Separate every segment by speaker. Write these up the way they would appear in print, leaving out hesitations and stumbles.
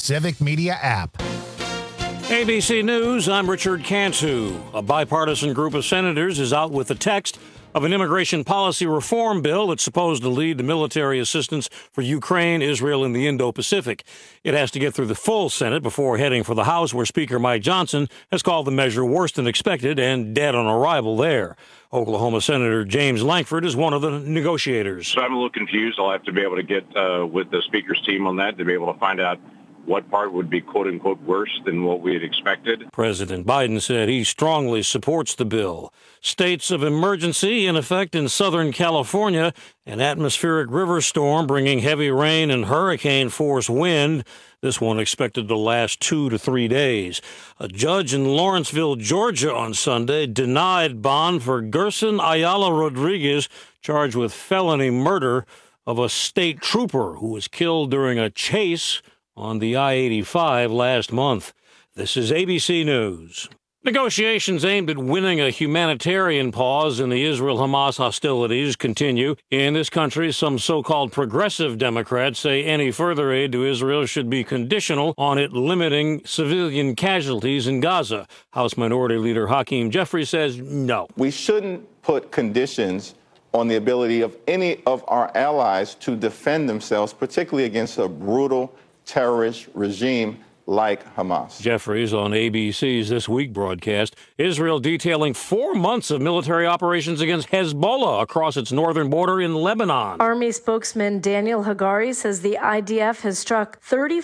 Speaker 1: Civic Media app.
Speaker 2: ABC News, I'm Richard Cantu. A bipartisan group of senators is out with the text of an immigration policy reform bill that's supposed to lead to military assistance for Ukraine, Israel, and the Indo-Pacific. It has to get through the full Senate before heading for the House, where Speaker Mike Johnson has called the measure worse than expected and dead on arrival there. Oklahoma Senator James Lankford is one of the negotiators.
Speaker 3: So I'm a little confused. I'll have to be able to get with the Speaker's team on that to be able to find out what part would be quote-unquote worse than what we had expected.
Speaker 2: President Biden said he strongly supports the bill. States of emergency in effect in Southern California. An atmospheric river storm bringing heavy rain and hurricane-force wind. This one expected to last 2 to 3 days. A judge in Lawrenceville, Georgia on Sunday denied bond for Gerson Ayala Rodriguez, charged with felony murder of a state trooper who was killed during a chase on the I-85 last month. This is ABC News. Negotiations aimed at winning a humanitarian pause in the Israel-Hamas hostilities continue. In this country, some so-called progressive Democrats say any further aid to Israel should be conditional on it limiting civilian casualties in Gaza. House Minority Leader Hakeem Jeffries says no.
Speaker 4: We shouldn't put conditions on the ability of any of our allies to defend themselves, particularly against a brutal terrorist regime like Hamas.
Speaker 2: Jeffries on ABC's This Week broadcast. Israel detailing 4 months of military operations against Hezbollah across its northern border in Lebanon.
Speaker 5: Army spokesman Daniel Hagari says the IDF has struck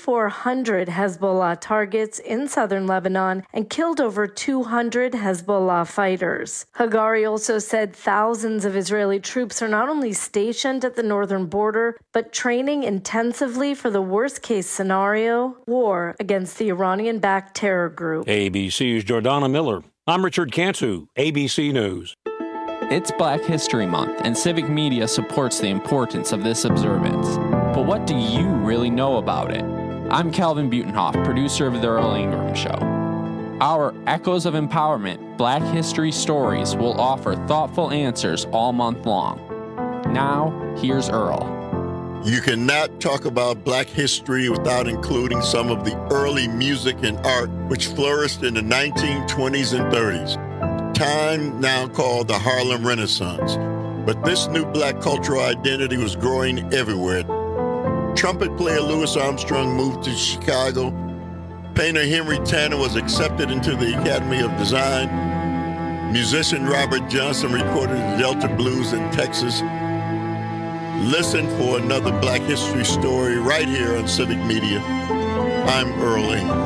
Speaker 5: 3,400 Hezbollah targets in southern Lebanon and killed over 200 Hezbollah fighters. Hagari also said thousands of Israeli troops are not only stationed at the northern border, but training intensively for the worst-case scenario, war against the Iranian-backed terror group.
Speaker 2: ABC's Jordana Miller. I'm Richard Cantu, ABC News.
Speaker 6: It's Black History Month, and Civic Media supports the importance of this observance. But what do you really know about it? I'm Calvin Butenhoff, producer of The Earl Ingram Show. Our Echoes of Empowerment Black History Stories will offer thoughtful answers all month long. Now, here's Earl.
Speaker 7: You cannot talk about Black history without including some of the early music and art which flourished in the 1920s and 30s, time now called the Harlem Renaissance. But this new Black cultural identity was growing everywhere. Trumpet player Louis Armstrong moved to Chicago. Painter Henry Tanner was accepted into the Academy of Design. Musician Robert Johnson recorded the Delta Blues in Texas. Listen for another Black history story right here on Civic Media. I'm Earl Ingram.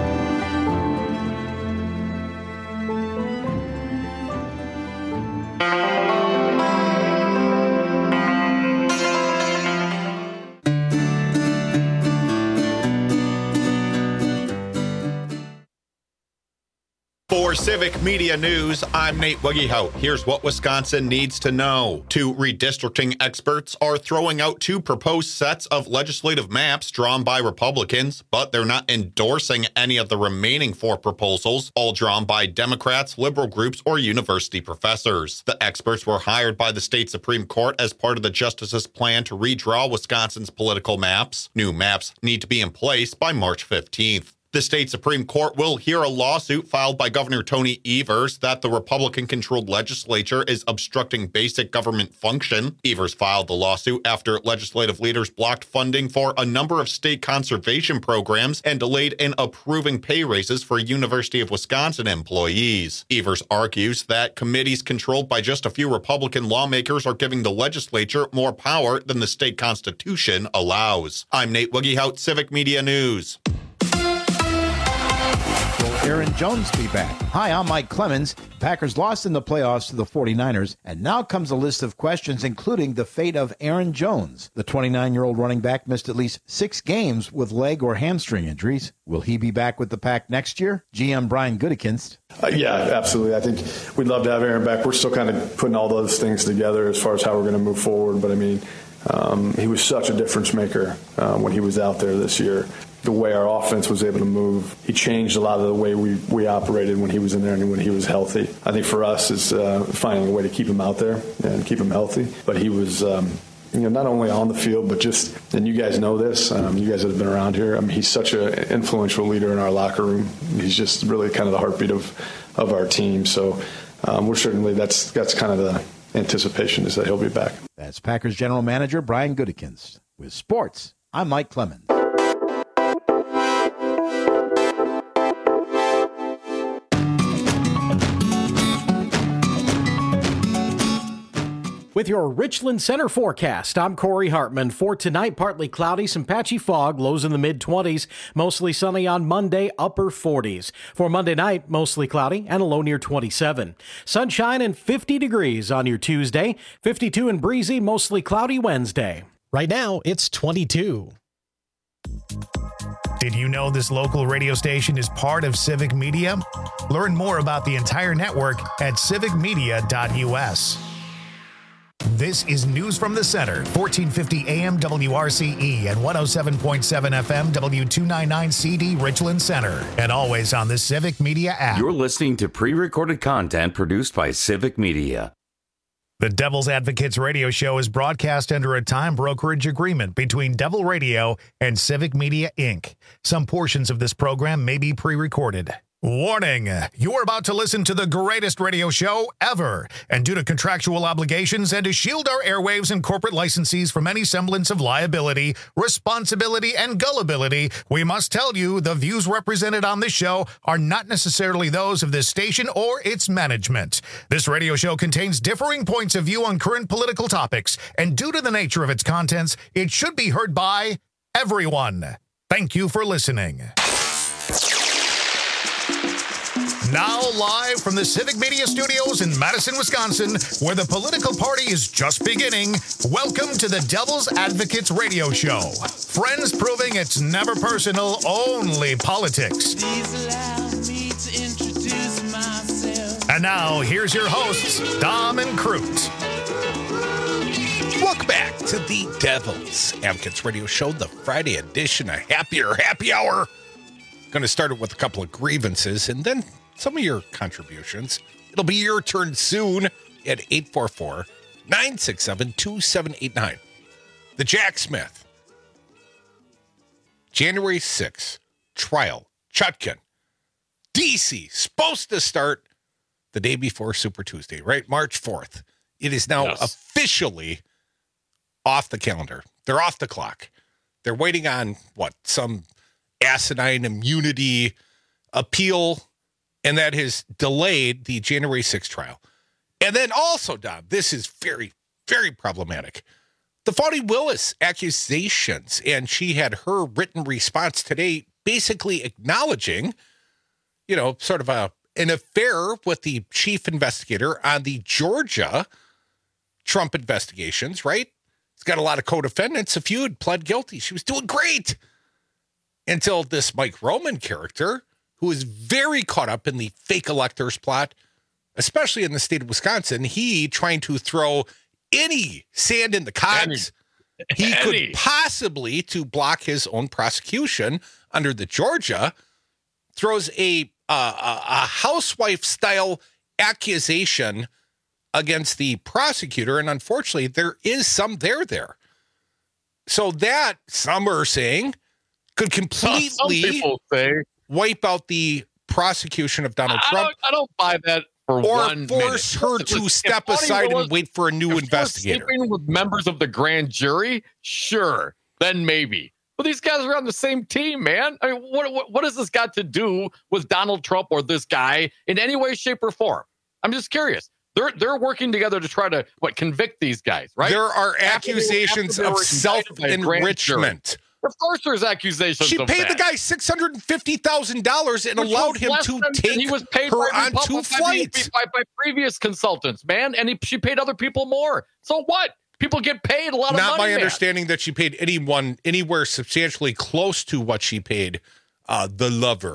Speaker 8: 'For Civic Media News, I'm Nate Wiggyhout. Here's what Wisconsin needs to know. 2 redistricting experts are throwing out 2 proposed sets of legislative maps drawn by Republicans, but they're not endorsing any of the remaining 4 proposals, all drawn by Democrats, liberal groups, or university professors. The experts were hired by the state Supreme Court as part of the justices' plan to redraw Wisconsin's political maps. New maps need to be in place by March 15th. The state Supreme Court will hear a lawsuit filed by Governor Tony Evers that the Republican-controlled legislature is obstructing basic government function. Evers filed the lawsuit after legislative leaders blocked funding for a number of state conservation programs and delayed in approving pay raises for University of Wisconsin employees. Evers argues that committees controlled by just a few Republican lawmakers are giving the legislature more power than the state constitution allows. I'm Nate Wiggyhout, Civic Media News.
Speaker 1: Aaron Jones be back? Hi, I'm Mike Clemens. Packers lost in the playoffs to the 49ers, and now comes a list of questions, including the fate of Aaron Jones. The 29-year-old running back missed at least 6 games with leg or hamstring injuries. Will he be back with the Pack next year? GM Brian Gutekunst.
Speaker 9: Yeah, absolutely. I think we'd love to have Aaron back. We're still kind of putting all those things together as far as how we're going to move forward. But, I mean, he was such a difference maker when he was out there this year. The way our offense was able to move, he changed a lot of the way we operated when he was in there and when he was healthy. I think for us is finding a way to keep him out there and keep him healthy. But he was not only on the field, but just, and you guys know this, you guys that have been around here. I mean, he's such an influential leader in our locker room. He's just really kind of the heartbeat of our team. So we're certainly, that's kind of the anticipation, is that he'll be back.
Speaker 1: That's Packers general manager Brian Gutekunst. With sports, I'm Mike Clemens.
Speaker 10: With your Richland Center forecast, I'm Corey Hartman. For tonight, partly cloudy, some patchy fog, lows in the mid-20s, mostly sunny on Monday, upper 40s. For Monday night, mostly cloudy and a low near 27. Sunshine and 50 degrees on your Tuesday, 52 and breezy, mostly cloudy Wednesday.
Speaker 11: Right now, it's 22.
Speaker 12: Did you know this local radio station is part of Civic Media? Learn more about the entire network at civicmedia.us. This is News from the Center, 1450 AM WRCE and 107.7 FM W299CD Richland Center, and always on the Civic Media app.
Speaker 13: You're listening to pre-recorded content produced by Civic Media.
Speaker 12: The Devil's Advocates radio show is broadcast under a time brokerage agreement between Devil Radio and Civic Media, Inc. Some portions of this program may be pre-recorded. Warning, you're about to listen to the greatest radio show ever, and due to contractual obligations and to shield our airwaves and corporate licensees from any semblance of liability, responsibility, and gullibility, we must tell you the views represented on this show are not necessarily those of this station or its management. This radio show contains differing points of view on current political topics, and due to the nature of its contents, it should be heard by everyone. Thank you for listening. Now live from the Civic Media Studios in Madison, Wisconsin, where the political party is just beginning, welcome to the Devil's Advocates radio show. Friends proving it's never personal, only politics. And now, here's your hosts, Dom and Crute.
Speaker 14: Welcome back to the Devil's Advocates radio show, the Friday edition, a happier happy hour. Going to start it with a couple of grievances and then some of your contributions. It'll be your turn soon at 844-967-2789. The Jack Smith, January 6th, trial, Chutkin, D.C., supposed to start the day before Super Tuesday, right? March 4th. It is now officially off the calendar. They're off the clock. They're waiting on, some asinine immunity appeal, and that has delayed the January 6th trial. And then also, Dom, this is very, very problematic. The Fani Willis accusations, and she had her written response today basically acknowledging, sort of an affair with the chief investigator on the Georgia Trump investigations, right? It's got a lot of co-defendants. A few had pled guilty. She was doing great until this Mike Roman character, who is very caught up in the fake electors plot, especially in the state of Wisconsin, he trying to throw any sand in the cogs he could possibly to block his own prosecution under the Georgia, throws a housewife-style accusation against the prosecutor, and unfortunately, there is some there. So that, some are saying, could completely wipe out the prosecution of Donald Trump.
Speaker 15: I don't buy that for 1 minute.
Speaker 14: Or force her to step aside and wait for a new investigator.
Speaker 15: Sleeping with members of the grand jury? Sure, then maybe. But these guys are on the same team, man. I mean, what has this got to do with Donald Trump or this guy in any way, shape, or form? I'm just curious. They're working together to try to convict these guys, right?
Speaker 14: There are accusations of self-enrichment.
Speaker 15: Of course, there's accusations.
Speaker 14: She paid the guy $650,000 and allowed him to take
Speaker 15: he was paid
Speaker 14: her on 2 flights
Speaker 15: by previous consultants, man, and she paid other people more. So what? People get paid a lot of money.
Speaker 14: Not my understanding that she paid anyone anywhere substantially close to what she paid the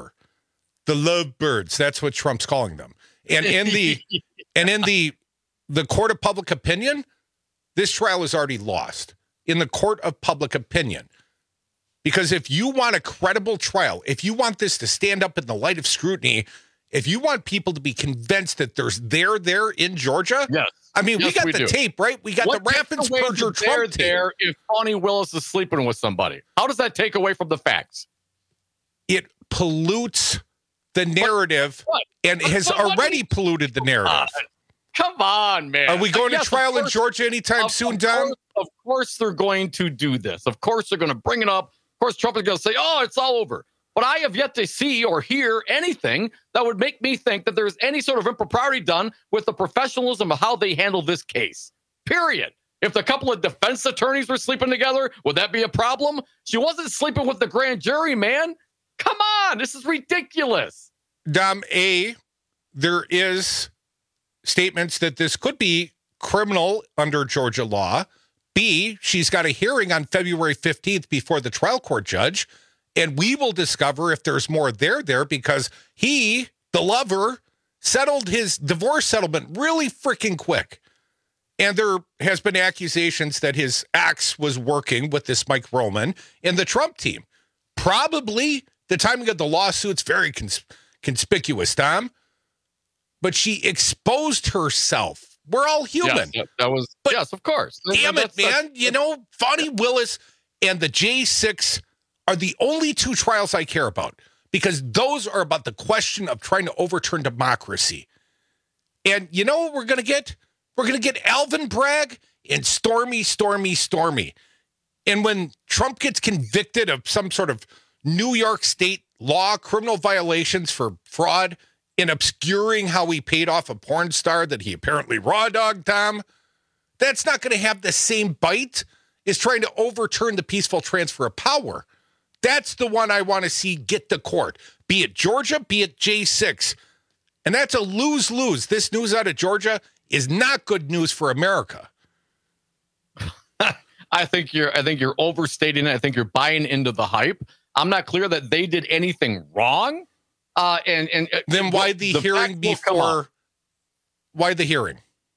Speaker 14: lovebirds. That's what Trump's calling them. And in the court of public opinion, this trial is already lost in the court of public opinion. Because if you want a credible trial, if you want this to stand up in the light of scrutiny, if you want people to be convinced that there's there in Georgia, I mean,
Speaker 15: Yes,
Speaker 14: we got
Speaker 15: we
Speaker 14: the
Speaker 15: do.
Speaker 14: tape, right? We got
Speaker 15: What
Speaker 14: the
Speaker 15: takes away
Speaker 14: Raffensperger
Speaker 15: the
Speaker 14: Trump tape.
Speaker 15: there if Fani Willis is sleeping with somebody? How does that take away from the facts?
Speaker 14: It pollutes the narrative and has already polluted the narrative.
Speaker 15: Come on, man.
Speaker 14: Are we going
Speaker 15: Yes,
Speaker 14: to trial
Speaker 15: of
Speaker 14: in Georgia anytime soon, Dom?
Speaker 15: Of course they're going to do this. Of course they're going to bring it up. Of course Trump is going to say, oh, it's all over. But I have yet to see or hear anything that would make me think that there's any sort of impropriety done with the professionalism of how they handle this case. Period. If the couple of defense attorneys were sleeping together, would that be a problem? She wasn't sleeping with the grand jury, man. Come on. This is ridiculous.
Speaker 14: Dom, there is statements that this could be criminal under Georgia law. B, she's got a hearing on February 15th before the trial court judge, and we will discover if there's more there because he, the lover, settled his divorce settlement really freaking quick. And there has been accusations that his ex was working with this Mike Roman and the Trump team. Probably the timing of the lawsuit's very conspicuous, Tom. But she exposed herself. We're all human.
Speaker 15: Yes, that was, yes, of course.
Speaker 14: Damn it, man. You know, Fani Willis and the J6 are the only two trials I care about because those are about the question of trying to overturn democracy. And you know what we're going to get? We're going to get Alvin Bragg and Stormy. And when Trump gets convicted of some sort of New York State law, criminal violations for fraud, in obscuring how he paid off a porn star that he apparently raw dogged, Tom, that's not going to have the same bite as trying to overturn the peaceful transfer of power. That's the one I want to see get to court, be it Georgia, be it J6. And that's a lose-lose. This news out of Georgia is not good news for America.
Speaker 15: I think you're overstating it. I think you're buying into the hype. I'm not clear that they did anything wrong. And
Speaker 14: then why the hearing before? Why the hearing?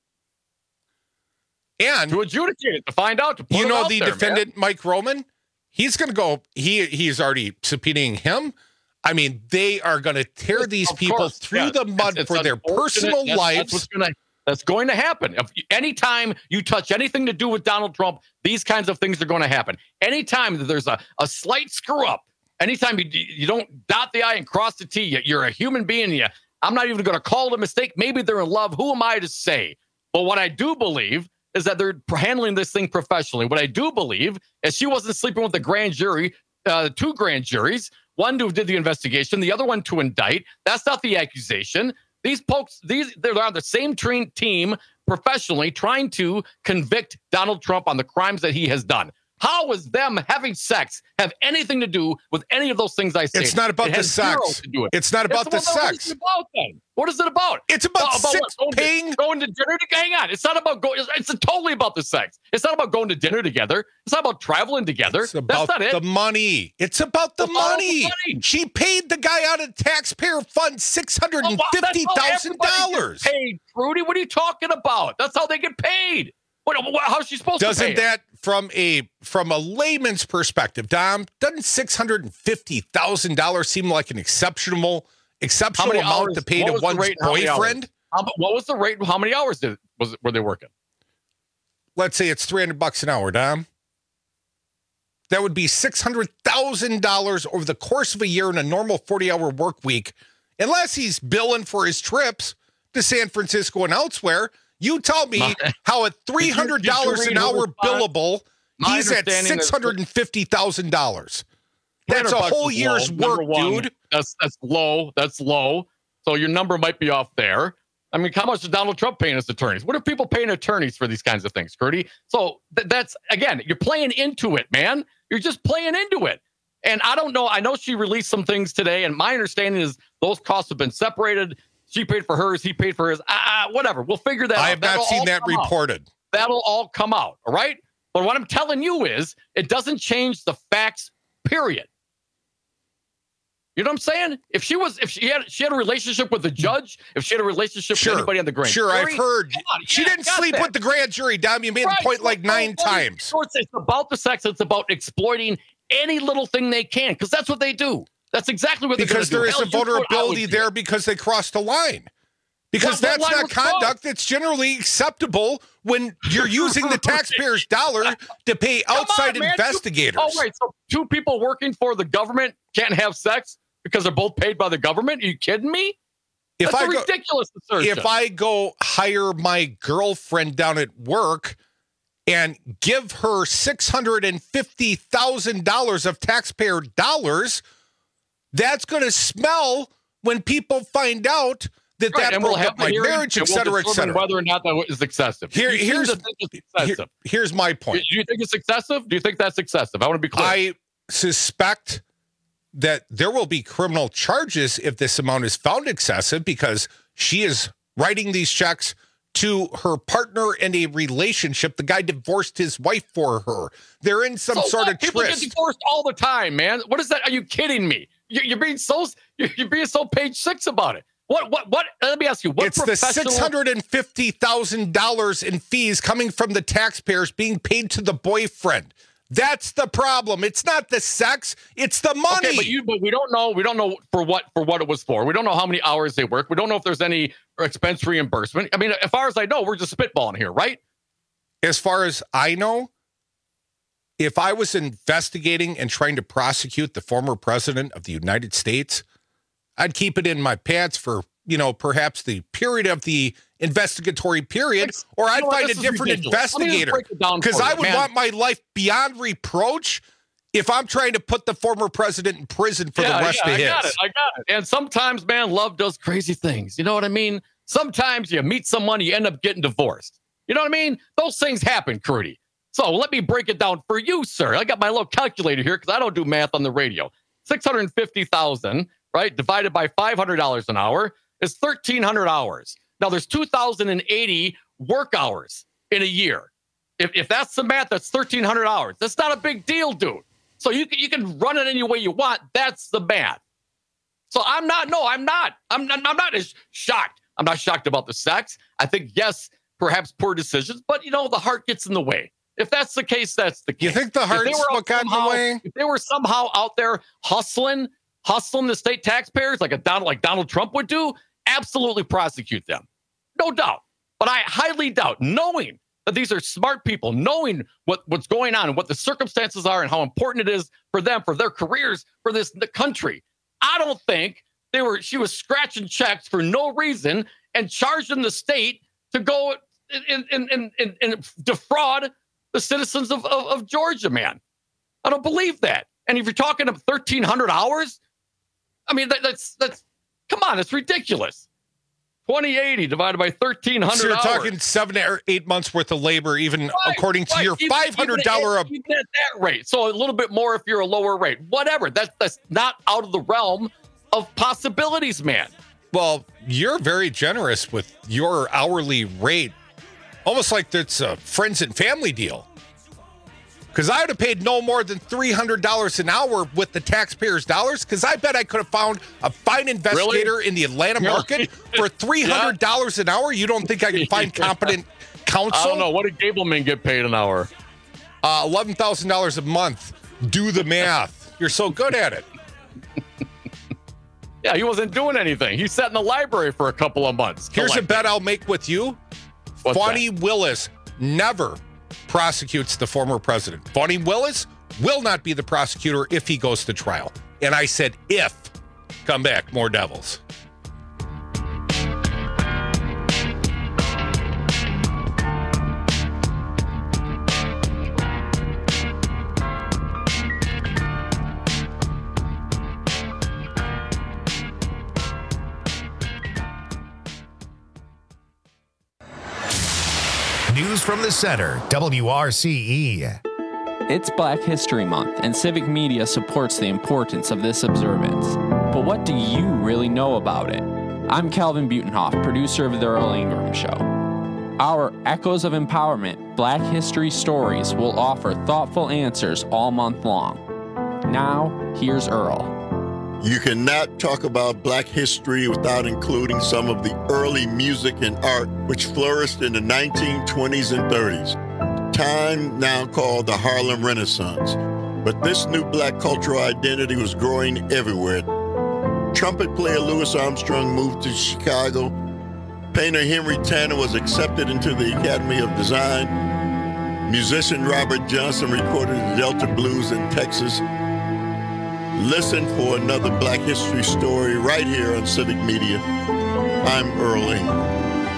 Speaker 14: And
Speaker 15: to adjudicate it, to find out. To put
Speaker 14: you
Speaker 15: it
Speaker 14: know
Speaker 15: out
Speaker 14: the
Speaker 15: there,
Speaker 14: defendant,
Speaker 15: man.
Speaker 14: Mike Roman, he's going to go. He's already subpoenaing him. I mean, they are going to tear these people through the mud for their personal lives.
Speaker 15: That's going to happen. Anytime you touch anything to do with Donald Trump, these kinds of things are going to happen. Anytime that there's a slight screw up. Anytime you don't dot the I and cross the T, you're a human being. I'm not even going to call it a mistake. Maybe they're in love. Who am I to say? But what I do believe is that they're handling this thing professionally. What I do believe is she wasn't sleeping with the grand jury, two grand juries, one who did the investigation, the other one to indict. That's not the accusation. These folks, they're on the same team professionally trying to convict Donald Trump on the crimes that he has done. How was them having sex have anything to do with any of those things I say?
Speaker 14: It's not about the sex. It's not about the sex.
Speaker 15: What is it about then? What is it about?
Speaker 14: It's about sex paying.
Speaker 15: Going to dinner. Hang on. It's not about going. It's totally about the sex. It's not about going to dinner together. It's not about traveling together.
Speaker 14: It's about
Speaker 15: That's not
Speaker 14: the money. It's about the money. She paid the guy out of taxpayer fund $650,000.
Speaker 15: Paid, Rudy. What are you talking about? That's how they get paid. How's she supposed to pay?
Speaker 14: Doesn't that, from a layman's perspective, Dom, doesn't $650,000 seem like an exceptional amount to pay to one's boyfriend?
Speaker 15: What was the rate? How many hours were they working?
Speaker 14: Let's say it's $300 an hour, Dom. That would be $600,000 over the course of a year in a normal 40-hour work week, unless he's billing for his trips to San Francisco and elsewhere. You tell me how at $300 an hour billable, he's at $650,000. That's a whole year's work, dude.
Speaker 15: That's low. That's low. So your number might be off there. I mean, how much is Donald Trump paying his attorneys? What are people paying attorneys for these kinds of things, Curdy? So that's, again, you're playing into it, man. You're just playing into it. And I don't know. I know she released some things today, and my understanding is those costs have been separated. She paid for hers. He paid for his. Whatever. We'll figure that out.
Speaker 14: I have not seen that reported.
Speaker 15: That'll all come out. All right. But what I'm telling you is it doesn't change the facts, period. You know what I'm saying? If she had a relationship with the judge, if she had a relationship with anybody on the grand jury.
Speaker 14: I've heard. She didn't sleep with the grand jury, Dom. You made the point like 9 times.
Speaker 15: So it's about the sex. It's about exploiting any little thing they can, because that's what they do. That's exactly what they're going to do.
Speaker 14: Because there is a vulnerability there because they crossed the line. Because that's not conduct that's generally acceptable when you're using the taxpayers' dollar to pay outside investigators.
Speaker 15: Oh, wait. So two people working for the government can't have sex because they're both paid by the government? Are you kidding me? That's a ridiculous assertion.
Speaker 14: If I go hire my girlfriend down at work and give her $650,000 of taxpayer dollars, that's going to smell when people find out that
Speaker 15: and
Speaker 14: broke
Speaker 15: we'll
Speaker 14: up my marriage, et cetera, et cetera.
Speaker 15: Whether or not that is excessive.
Speaker 14: Here's my point.
Speaker 15: Do you think it's excessive? Do you think that's excessive? I want to be clear.
Speaker 14: I suspect that there will be criminal charges if this amount is found excessive because she is writing these checks to her partner in a relationship. The guy divorced his wife for her. They're in some sort of
Speaker 15: People
Speaker 14: tryst.
Speaker 15: get divorced all the time, man. What is that? Are you kidding me? You're being so page 6 about it. What? Let me ask you. It's
Speaker 14: the $650,000 in fees coming from the taxpayers being paid to the boyfriend. That's the problem. It's not the sex. It's the money.
Speaker 15: Okay, but we don't know. We don't know for what it was for. We don't know how many hours they work. We don't know if there's any expense reimbursement. I mean, as far as I know, we're just spitballing here, right?
Speaker 14: As far as I know, if I was investigating and trying to prosecute the former president of the United States, I'd keep it in my pants for, perhaps the period of the investigatory period, or I'd find a different investigator. Because I would want my life beyond reproach if I'm trying to put the former president in prison for the rest of his.
Speaker 15: I got it. And sometimes, man, love does crazy things. You know what I mean? Sometimes you meet someone, you end up getting divorced. You know what I mean? Those things happen, Crudy. So let me break it down for you, sir. I got my little calculator here because I don't do math on the radio. 650,000, right, divided by $500 an hour is 1,300 hours. Now, there's 2,080 work hours in a year. If that's the math, that's 1,300 hours. That's not a big deal, dude. So you can run it any way you want. That's the math. So I'm not as shocked. I'm not shocked about the sex. I think, yes, perhaps poor decisions, but, the heart gets in the way. If that's the case, that's the case.
Speaker 14: You think the heart's what got in the way?
Speaker 15: If they were somehow out there hustling the state taxpayers like Donald Trump would do, absolutely prosecute them. No doubt. But I highly doubt, knowing that these are smart people, knowing what's going on and what the circumstances are and how important it is for them, for their careers, for the country. I don't think she was scratching checks for no reason and charging the state to go and defraud the citizens of Georgia, man. I don't believe that. And if you're talking of 1,300 hours, I mean, that's come on, it's ridiculous. 2080 divided by 1,300 hours.
Speaker 14: So you're talking 7 or 8 months worth of labor, even according to your $500
Speaker 15: even at that rate. So a little bit more if you're a lower rate. Whatever. That's not out of the realm of possibilities, man.
Speaker 14: Well, you're very generous with your hourly rate. Almost like it's a friends and family deal. Because I would have paid no more than $300 an hour with the taxpayers' dollars, because I bet I could have found a fine investigator in the Atlanta market for $300 an hour. You don't think I can find competent counsel?
Speaker 15: I don't know. What did Gableman get paid an hour?
Speaker 14: $11,000 a month. Do the math. You're so good at it.
Speaker 15: Yeah, he wasn't doing anything. He sat in the library for a couple of months.
Speaker 14: Here's a bet I'll make with you. Fani Willis never prosecutes the former president. Fani Willis will not be the prosecutor if he goes to trial. And I said if. Come back, more Devils.
Speaker 12: News from the center, WRCE.
Speaker 6: It's Black History Month, and Civic Media supports the importance of this observance. But what do you really know about it? I'm Calvin Butenhoff, producer of The Earl Ingram Show. Our Echoes of Empowerment Black History Stories will offer thoughtful answers all month long. Now, here's Earl.
Speaker 7: You cannot talk about Black history without including some of the early music and art which flourished in the 1920s and 30s, time now called the Harlem Renaissance. But this new Black cultural identity was growing everywhere. Trumpet player Louis Armstrong moved to Chicago. Painter Henry Tanner was accepted into the Academy of Design. Musician Robert Johnson recorded the Delta Blues in Texas. Listen for another Black History story right here on Civic Media. I'm Earl Ingram.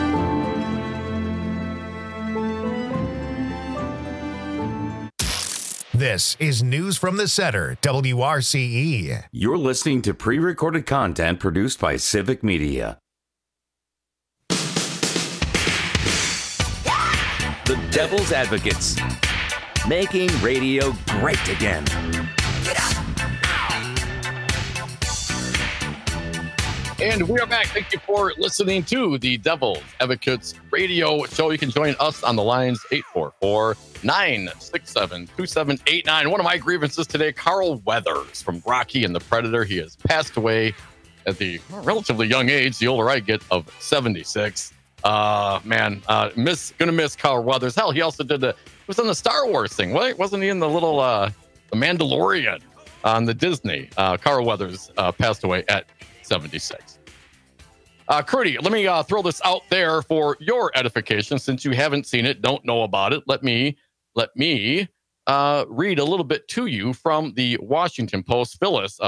Speaker 12: This is News from the Center, WRCE.
Speaker 13: You're listening to pre-recorded content produced by Civic Media. The Devil's Advocates, making radio great again.
Speaker 15: And we are back. Thank you for listening to the Devil's Advocates radio show. You can join us on the lines 844-967-2789. One of my grievances today, Carl Weathers from Rocky and the Predator. He has passed away at the relatively young age, the older I get, of 76. Gonna miss Carl Weathers. Hell, he also was on the Star Wars thing. Wasn't he in the little the Mandalorian on the Disney? Carl Weathers passed away at 76. Crudy, let me throw this out there for your edification. Since you haven't seen it, don't know about it, let me read a little bit to you from the Washington Post. Phyllis,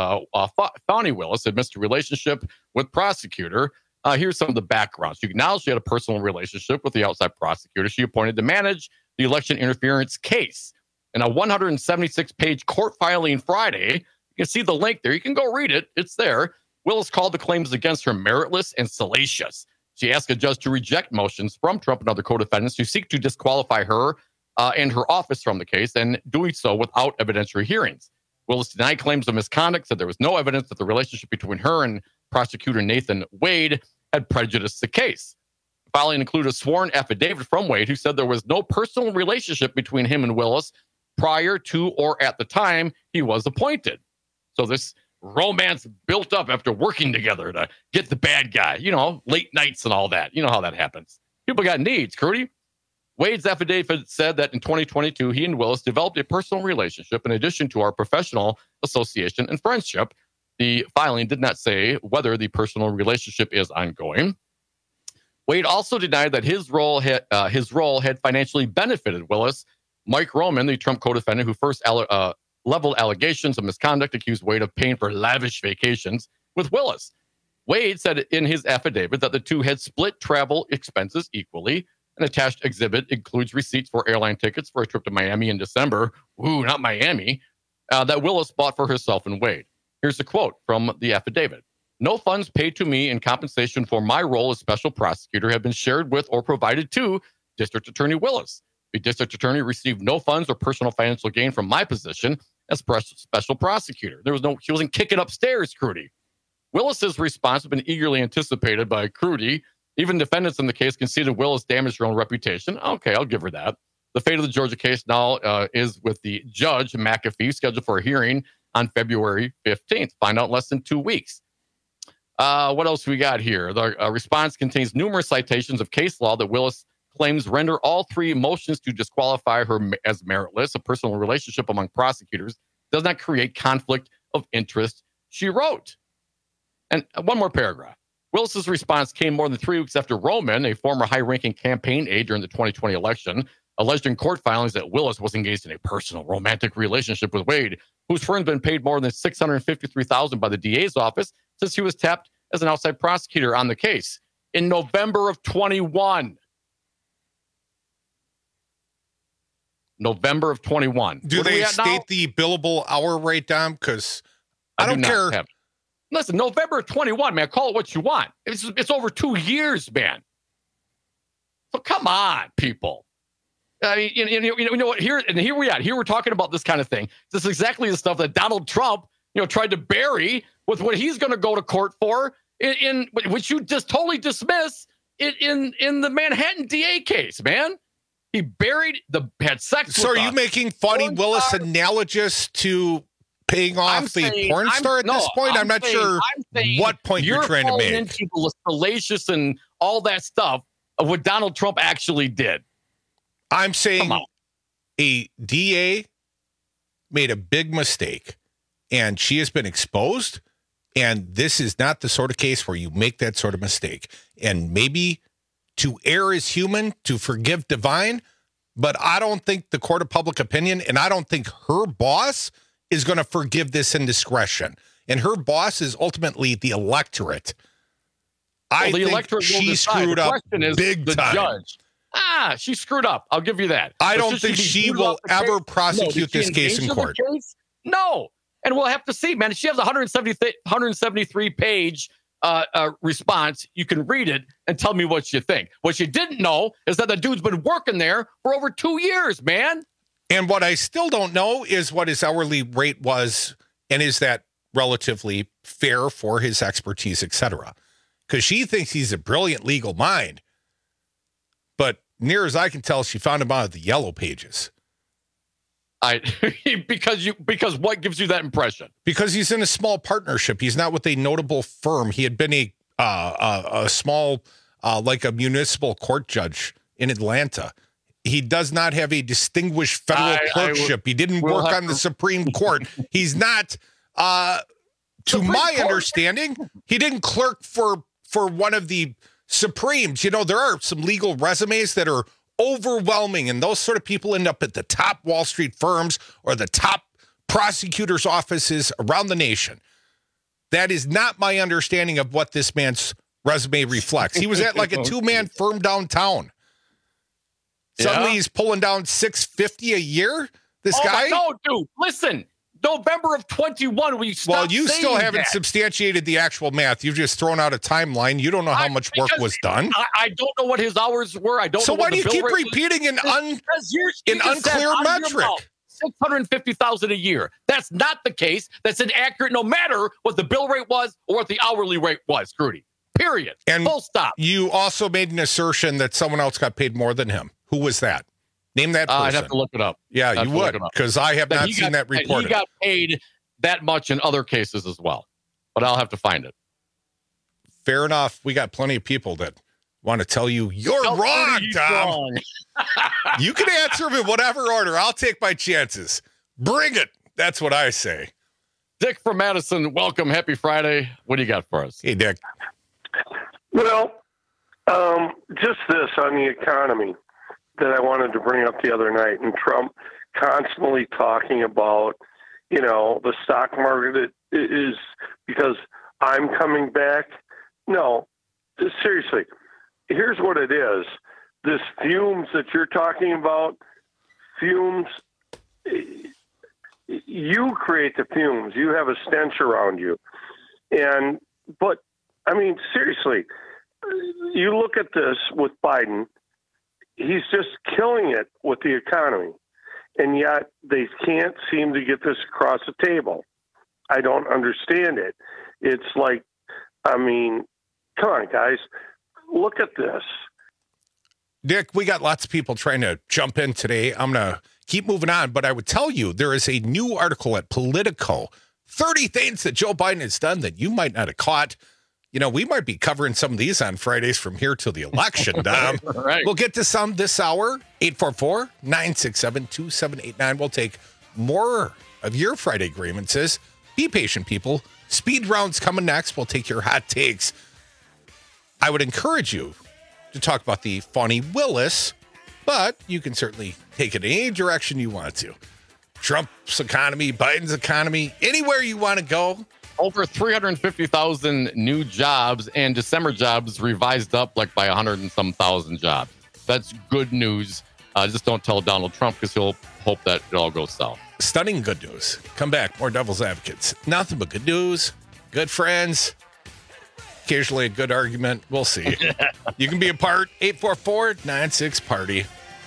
Speaker 15: Fani Willis had missed a relationship with prosecutor. Here's some of the background. She acknowledged she had a personal relationship with the outside prosecutor she appointed to manage the election interference case. In a 176-page court filing Friday, you can see the link there. You can go read it. It's there. Willis called the claims against her meritless and salacious. She asked a judge to reject motions from Trump and other co-defendants who seek to disqualify her and her office from the case, and doing so without evidentiary hearings. Willis denied claims of misconduct, said there was no evidence that the relationship between her and prosecutor Nathan Wade had prejudiced the case. The filing included a sworn affidavit from Wade, who said there was no personal relationship between him and Willis prior to or at the time he was appointed. So this romance built up after working together to get the bad guy, late nights and all that. You know how that happens. People got needs, Crudy. Wade's affidavit said that in 2022, he and Willis developed a personal relationship in addition to our professional association and friendship. The filing did not say whether the personal relationship is ongoing. Wade also denied that his role had financially benefited Willis. Mike Roman, the Trump co-defendant who first leveled allegations of misconduct, accused Wade of paying for lavish vacations with Willis. Wade said in his affidavit that the two had split travel expenses equally. An attached exhibit includes receipts for airline tickets for a trip to Miami in December. Ooh, not Miami. That Willis bought for herself and Wade. Here's a quote from the affidavit. No funds paid to me in compensation for my role as special prosecutor have been shared with or provided to District Attorney Willis. The district attorney received no funds or personal financial gain from my position as special prosecutor. She wasn't kicking upstairs, Crudy. Willis's response has been eagerly anticipated by Crudy. Even defendants in the case conceded Willis damaged her own reputation. Okay, I'll give her that. The fate of the Georgia case now is with the judge, McAfee, scheduled for a hearing on February 15th. Find out in less than 2 weeks. What else we got here? The response contains numerous citations of case law that Willis claims render all three motions to disqualify her as meritless. A personal relationship among prosecutors does not create conflict of interest, she wrote. And one more paragraph. Willis's response came more than 3 weeks after Roman, a former high-ranking campaign aide during the 2020 election, alleged in court filings that Willis was engaged in a personal romantic relationship with Wade, whose firm's been paid more than $653,000 by the DA's office since he was tapped as an outside prosecutor on the case in November of 21. November of 21.
Speaker 14: Do they state the billable hour rate down? Because I don't care.
Speaker 15: Listen, November of 21, man, call it what you want. It's over 2 years, man. So come on, people. I mean, you know what? Here we are. Here we're talking about this kind of thing. This is exactly the stuff that Donald Trump, tried to bury with what he's going to go to court for, in which you just totally dismiss in the Manhattan DA case, man. He had sex.
Speaker 14: So
Speaker 15: with
Speaker 14: are you making Fani Willis analogous to paying off the porn star at this point? I'm not sure what point you're trying to make.
Speaker 15: Into the salacious and all that stuff of what Donald Trump actually did.
Speaker 14: I'm saying a DA made a big mistake and she has been exposed. And this is not the sort of case where you make that sort of mistake. And maybe
Speaker 8: to err is human, to forgive divine. But I don't think the court of public opinion, and I don't think her boss is going to forgive this indiscretion. And her boss is ultimately the electorate. I think she screwed up big time.
Speaker 15: Judge. She screwed up. I'll give you that.
Speaker 8: I don't think she will ever prosecute this case in court.
Speaker 15: No. And we'll have to see, man. She has a 173-page response. You can read it and tell me what you think. What you didn't know is that the dude's been working there for over 2 years, man.
Speaker 8: And what I still don't know is what his hourly rate was, and is that relatively fair for his expertise, etc. Because she thinks he's a brilliant legal mind. But near as I can tell, she found him out of the yellow pages.
Speaker 15: Because what gives you that impression?
Speaker 8: Because he's in a small partnership. He's not with a notable firm. He had been a small, like a municipal court judge in Atlanta. He does not have a distinguished federal clerkship. He didn't work on the Supreme Court. He's not, to my understanding, he didn't clerk for one of the Supremes. You know, there are some legal resumes that are overwhelming, and those sort of people end up at the top Wall Street firms or the top prosecutors' offices around the nation. That is not my understanding of what this man's resume reflects. He was at like a two-man firm downtown. Suddenly he's pulling down $650 a year. This guy?
Speaker 15: No, dude. Listen, November of 21. We
Speaker 8: well, you still haven't substantiated the actual math. You've just thrown out a timeline. You don't know how much work was done.
Speaker 15: I don't know what his hours were. I don't.
Speaker 8: So
Speaker 15: know
Speaker 8: why do you keep repeating an unclear metric?
Speaker 15: 650,000 a year. That's not the case. That's inaccurate, no matter what the bill rate was or what the hourly rate was, Grudy. Period.
Speaker 8: And
Speaker 15: full stop.
Speaker 8: You also made an assertion that someone else got paid more than him. Who was that? Name that person.
Speaker 15: I'd have to look it up.
Speaker 8: Yeah, you would, because I have not seen that reported.
Speaker 15: He got paid that much in other cases as well, but I'll have to find it.
Speaker 8: Fair enough. We got plenty of people that want to tell you you're wrong, Tom. You can answer them in whatever order. I'll take my chances. Bring it. That's what I say.
Speaker 15: Dick from Madison, welcome. Happy Friday. What do you got for us?
Speaker 8: Hey, Dick.
Speaker 16: Well, just this on the economy that I wanted to bring up the other night, and Trump constantly talking about, you know, the stock market is because I'm coming back. No, seriously, here's what it is. This fumes that you're talking about, fumes, you create the fumes. You have a stench around you. But, I mean, seriously, you look at this with Biden, he's just killing it with the economy. And yet they can't seem to get this across the table. I don't understand it. It's like, I mean, come on, guys, look at this.
Speaker 8: Dick, we got lots of people trying to jump in today. I'm going to keep moving on, but I would tell you there is a new article at Politico, 30 things that Joe Biden has done that you might not have caught. You know, we might be covering some of these on Fridays from here till the election, Dom.
Speaker 15: Right.
Speaker 8: We'll get to some this hour, 844-967-2789. We'll take more of your Friday grievances. Be patient, people. Speed round's coming next. We'll take your hot takes. I would encourage you to talk about the Fani Willis, but you can certainly take it in any direction you want to. Trump's economy, Biden's economy, anywhere you want to go.
Speaker 15: Over 350,000 new jobs, and December jobs revised up like by 100 and some thousand jobs. That's good news. Just don't tell Donald Trump, because he'll hope that it all goes south.
Speaker 8: Stunning good news. Come back. More Devil's Advocates. Nothing but good news. Good friends. Occasionally a good argument. We'll see. You can be a part. 844-96-PARTY.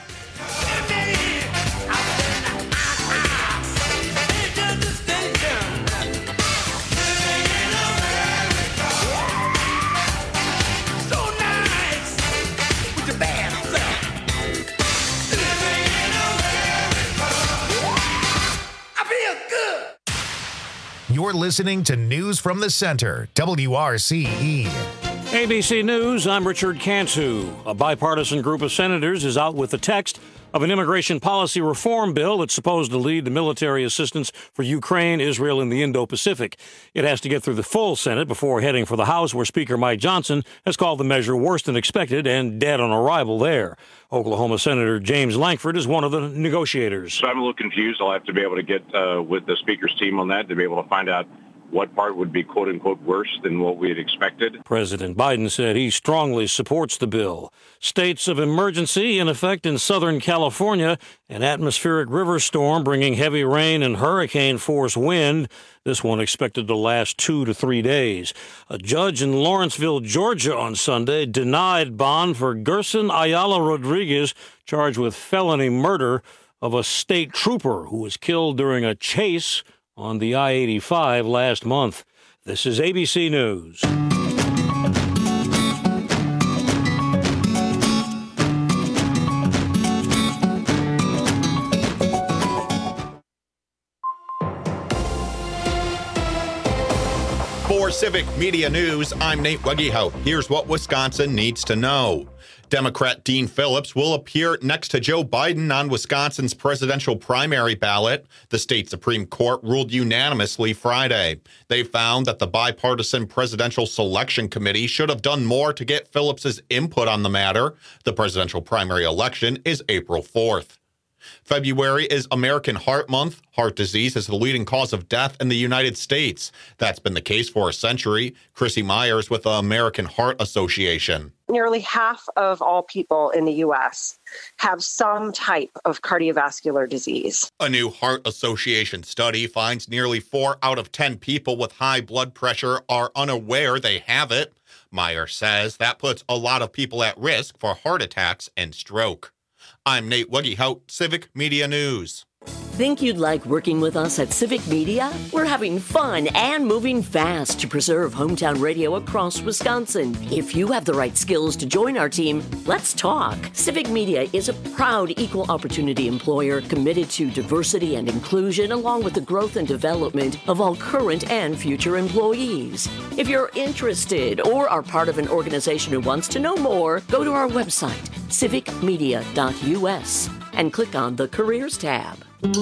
Speaker 12: You're listening to News from the Center, WRCE.
Speaker 2: ABC News, I'm Richard Cantu. A bipartisan group of senators is out with the text of an immigration policy reform bill that's supposed to lead to military assistance for Ukraine, Israel, and the Indo-Pacific. It has to get through the full Senate before heading for the House, where Speaker Mike Johnson has called the measure worse than expected and dead on arrival there. Oklahoma Senator James Lankford is one of the negotiators.
Speaker 3: So I'm a little confused. I'll have to be able to get with the Speaker's team on that to be able to find out what part would be quote-unquote worse than what we had expected.
Speaker 2: President Biden said he strongly supports the bill. States of emergency in effect in Southern California, an atmospheric river storm bringing heavy rain and hurricane-force wind. This one expected to last 2 to 3 days. A judge in Lawrenceville, Georgia on Sunday denied bond for Gerson Ayala Rodriguez, charged with felony murder of a state trooper who was killed during a chase on the I-85 last month. This is ABC News.
Speaker 8: For Civic Media News, I'm Nate Wegehout. Here's what Wisconsin needs to know. Democrat Dean Phillips will appear next to Joe Biden on Wisconsin's presidential primary ballot. The state Supreme Court ruled unanimously Friday. They found that the bipartisan Presidential Selection Committee should have done more to get Phillips's input on the matter. The presidential primary election is April 4th. February is American Heart Month. Heart disease is the leading cause of death in the United States. That's been the case for a century. Chrissy Myers with the American Heart Association.
Speaker 17: Nearly half of all people in the U.S. have some type of cardiovascular disease.
Speaker 8: A new Heart Association study finds nearly 4 out of 10 people with high blood pressure are unaware they have it. Myers says that puts a lot of people at risk for heart attacks and stroke. I'm Nate Wegehout, Civic Media News.
Speaker 18: Think you'd like working with us at Civic Media? We're having fun and moving fast to preserve hometown radio across Wisconsin. If you have the right skills to join our team, let's talk. Civic Media is a proud equal opportunity employer committed to diversity and inclusion, along with the growth and development of all current and future employees. If you're interested or are part of an organization who wants to know more, go to our website, civicmedia.us, and click on the Careers tab.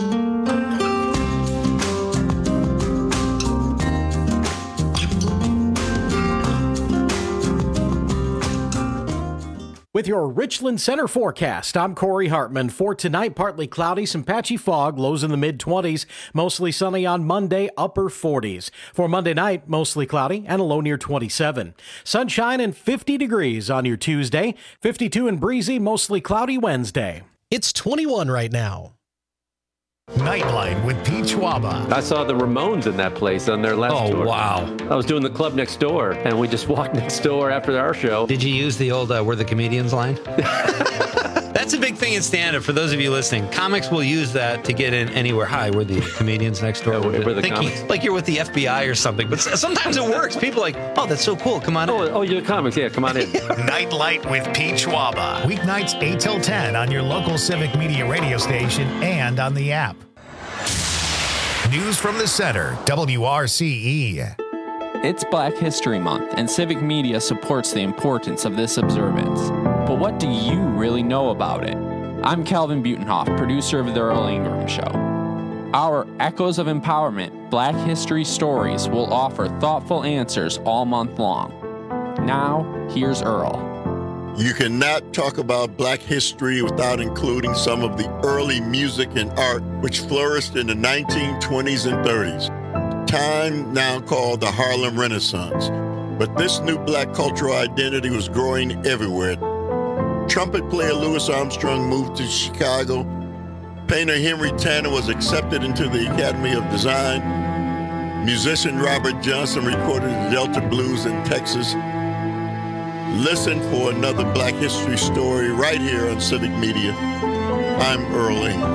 Speaker 10: With your Richland Center forecast, I'm Corey Hartman. For tonight, partly cloudy, some patchy fog, lows in the mid-20s, mostly sunny on Monday, upper 40s. For Monday night, mostly cloudy and a low near 27. Sunshine and 50 degrees on your Tuesday, 52 and breezy, mostly cloudy Wednesday.
Speaker 11: It's 21 right now.
Speaker 12: Nightlight with Pete Schwaba.
Speaker 19: I saw the Ramones in that place on their last tour.
Speaker 20: Oh, wow.
Speaker 19: I was doing the club next door, and we just walked next door after our show.
Speaker 20: Did you use the old We're the Comedians line? That's a big thing in stand-up. For those of you listening, comics will use that to get in anywhere. Hi, we're the comedians next door.
Speaker 19: Yeah, we're the comics.
Speaker 20: Like you're with the FBI or something. But sometimes it works. People are like, oh, that's so cool. Come on in.
Speaker 19: Oh, you're the comics. Yeah, come on in.
Speaker 12: Nightlight with Pete Schwaba. Weeknights 8 till 10 on your local Civic Media radio station and on the app. News from the Center, WRCE.
Speaker 6: It's Black History Month, and Civic Media supports the importance of this observance. But what do you really know about it? I'm Calvin Butenhoff, producer of The Earl Ingram Show. Our Echoes of Empowerment Black History Stories will offer thoughtful answers all month long. Now, here's Earl.
Speaker 7: You cannot talk about Black history without including some of the early music and art which flourished in the 1920s and 30s. Time now called the Harlem Renaissance. But this new Black cultural identity was growing everywhere. Trumpet player Louis Armstrong moved to Chicago. Painter Henry Tanner was accepted into the Academy of Design. Musician Robert Johnson recorded the Delta Blues in Texas. Listen for another Black history story right here on Civic Media. I'm Earl Ingram.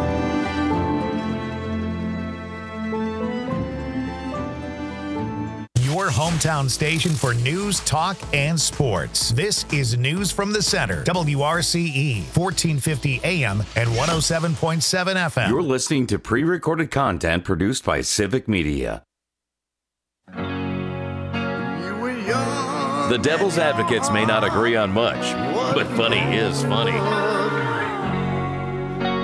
Speaker 12: Your hometown station for news, talk, and sports. This is News from the Center, WRCE, 1450 AM and 107.7 FM.
Speaker 13: You're listening to pre-recorded content produced by Civic Media. The devil's advocates may not agree on much, but funny is funny.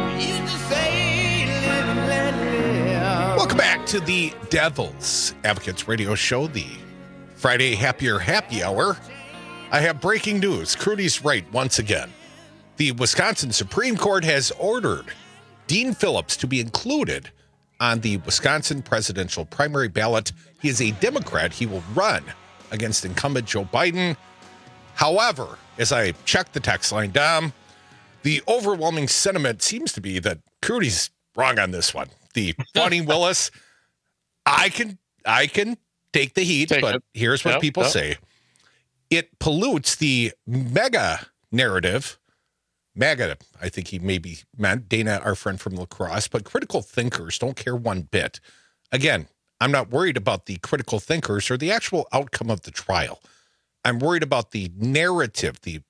Speaker 14: to the Devil's Advocates Radio Show, the Friday Happier Happy Hour. I have breaking news. Crudy's right once again. The Wisconsin Supreme Court has ordered Dean Phillips to be included on the Wisconsin presidential primary ballot. He is a Democrat. He will run against incumbent Joe Biden. However, as I check the text line, Dom, the overwhelming sentiment seems to be that Crudy's wrong on this one. The Bonnie Willis, I can take the heat, but here's what people say. It pollutes the mega narrative. MAGA, I think he maybe meant Dana, our friend from La Crosse, but critical thinkers don't care one bit. Again, I'm not worried about the critical thinkers or the actual outcome of the trial. I'm worried about the narrative, the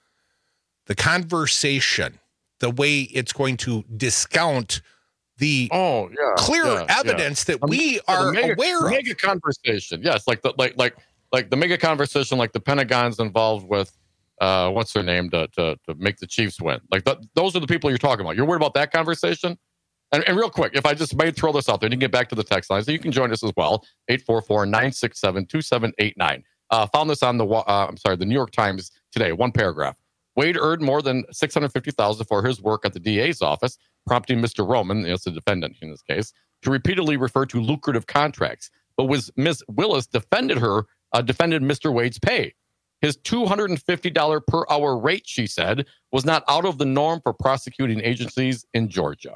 Speaker 14: conversation, the way it's going to discount the clear evidence that we are aware of.
Speaker 15: Mega conversation, yes, like the mega conversation, like the Pentagon's involved with what's her name to make the Chiefs win. Like those are the people you're talking about. You're worried about that conversation. And real quick, if I just may throw this out there, and you can get back to the text line, so you can join us as well. 844-967-2789. Found this on the New York Times today. One paragraph. Wade earned more than $650,000 for his work at the DA's office, prompting Mr. Roman, the defendant in this case, to repeatedly refer to lucrative contracts. But Ms. Willis defended Mr. Wade's pay. His $250 per hour rate, she said, was not out of the norm for prosecuting agencies in Georgia.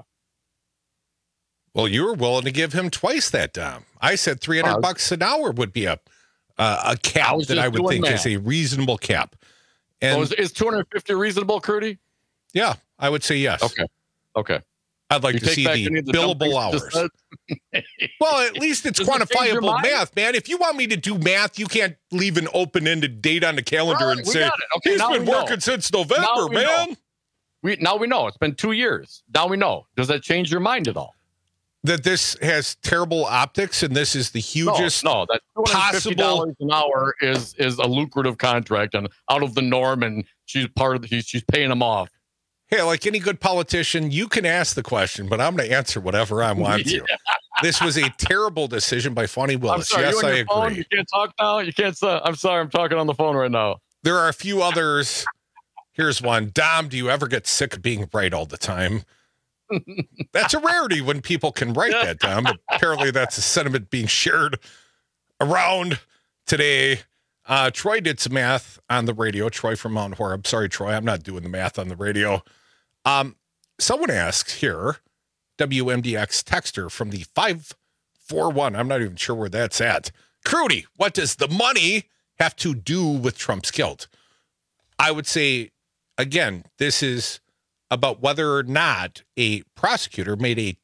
Speaker 14: Well, you were willing to give him twice that, Dom. I said $300 an hour would be a cap that I would think is a reasonable cap. And
Speaker 15: is $250 reasonable, Crudy?
Speaker 14: Yeah, I would say yes.
Speaker 15: Okay.
Speaker 14: I'd like to see the billable hours. Well, at least it's quantifiable math, man. If you want me to do math, you can't leave an open-ended date on the calendar and say, he's been working since November, man.
Speaker 15: Now we know. It's been 2 years. Now we know. Does that change your mind at all?
Speaker 14: That this has terrible optics and this is the hugest
Speaker 15: that
Speaker 14: possible
Speaker 15: $250 an hour is a lucrative contract and out of the norm, and she's paying them off.
Speaker 14: Hey, like any good politician, you can ask the question, but I'm going to answer whatever I want to. This was a terrible decision by Bonnie Willis.
Speaker 15: I'm sorry,
Speaker 14: yes, I agree.
Speaker 15: Phone? You can't talk now? You can't say, I'm sorry, I'm talking on the phone right now.
Speaker 14: There are a few others. Here's one. Dom, do you ever get sick of being right all the time? That's a rarity when people can write that down, but apparently that's a sentiment being shared around today. Troy did some math on the radio. Troy from Mount Horeb. Sorry, Troy, I'm not doing the math on the radio. Someone asks here, WMDX texter from the 541. I'm not even sure where that's at. Crudy, what does the money have to do with Trump's guilt? I would say, again, this is about whether or not a prosecutor made a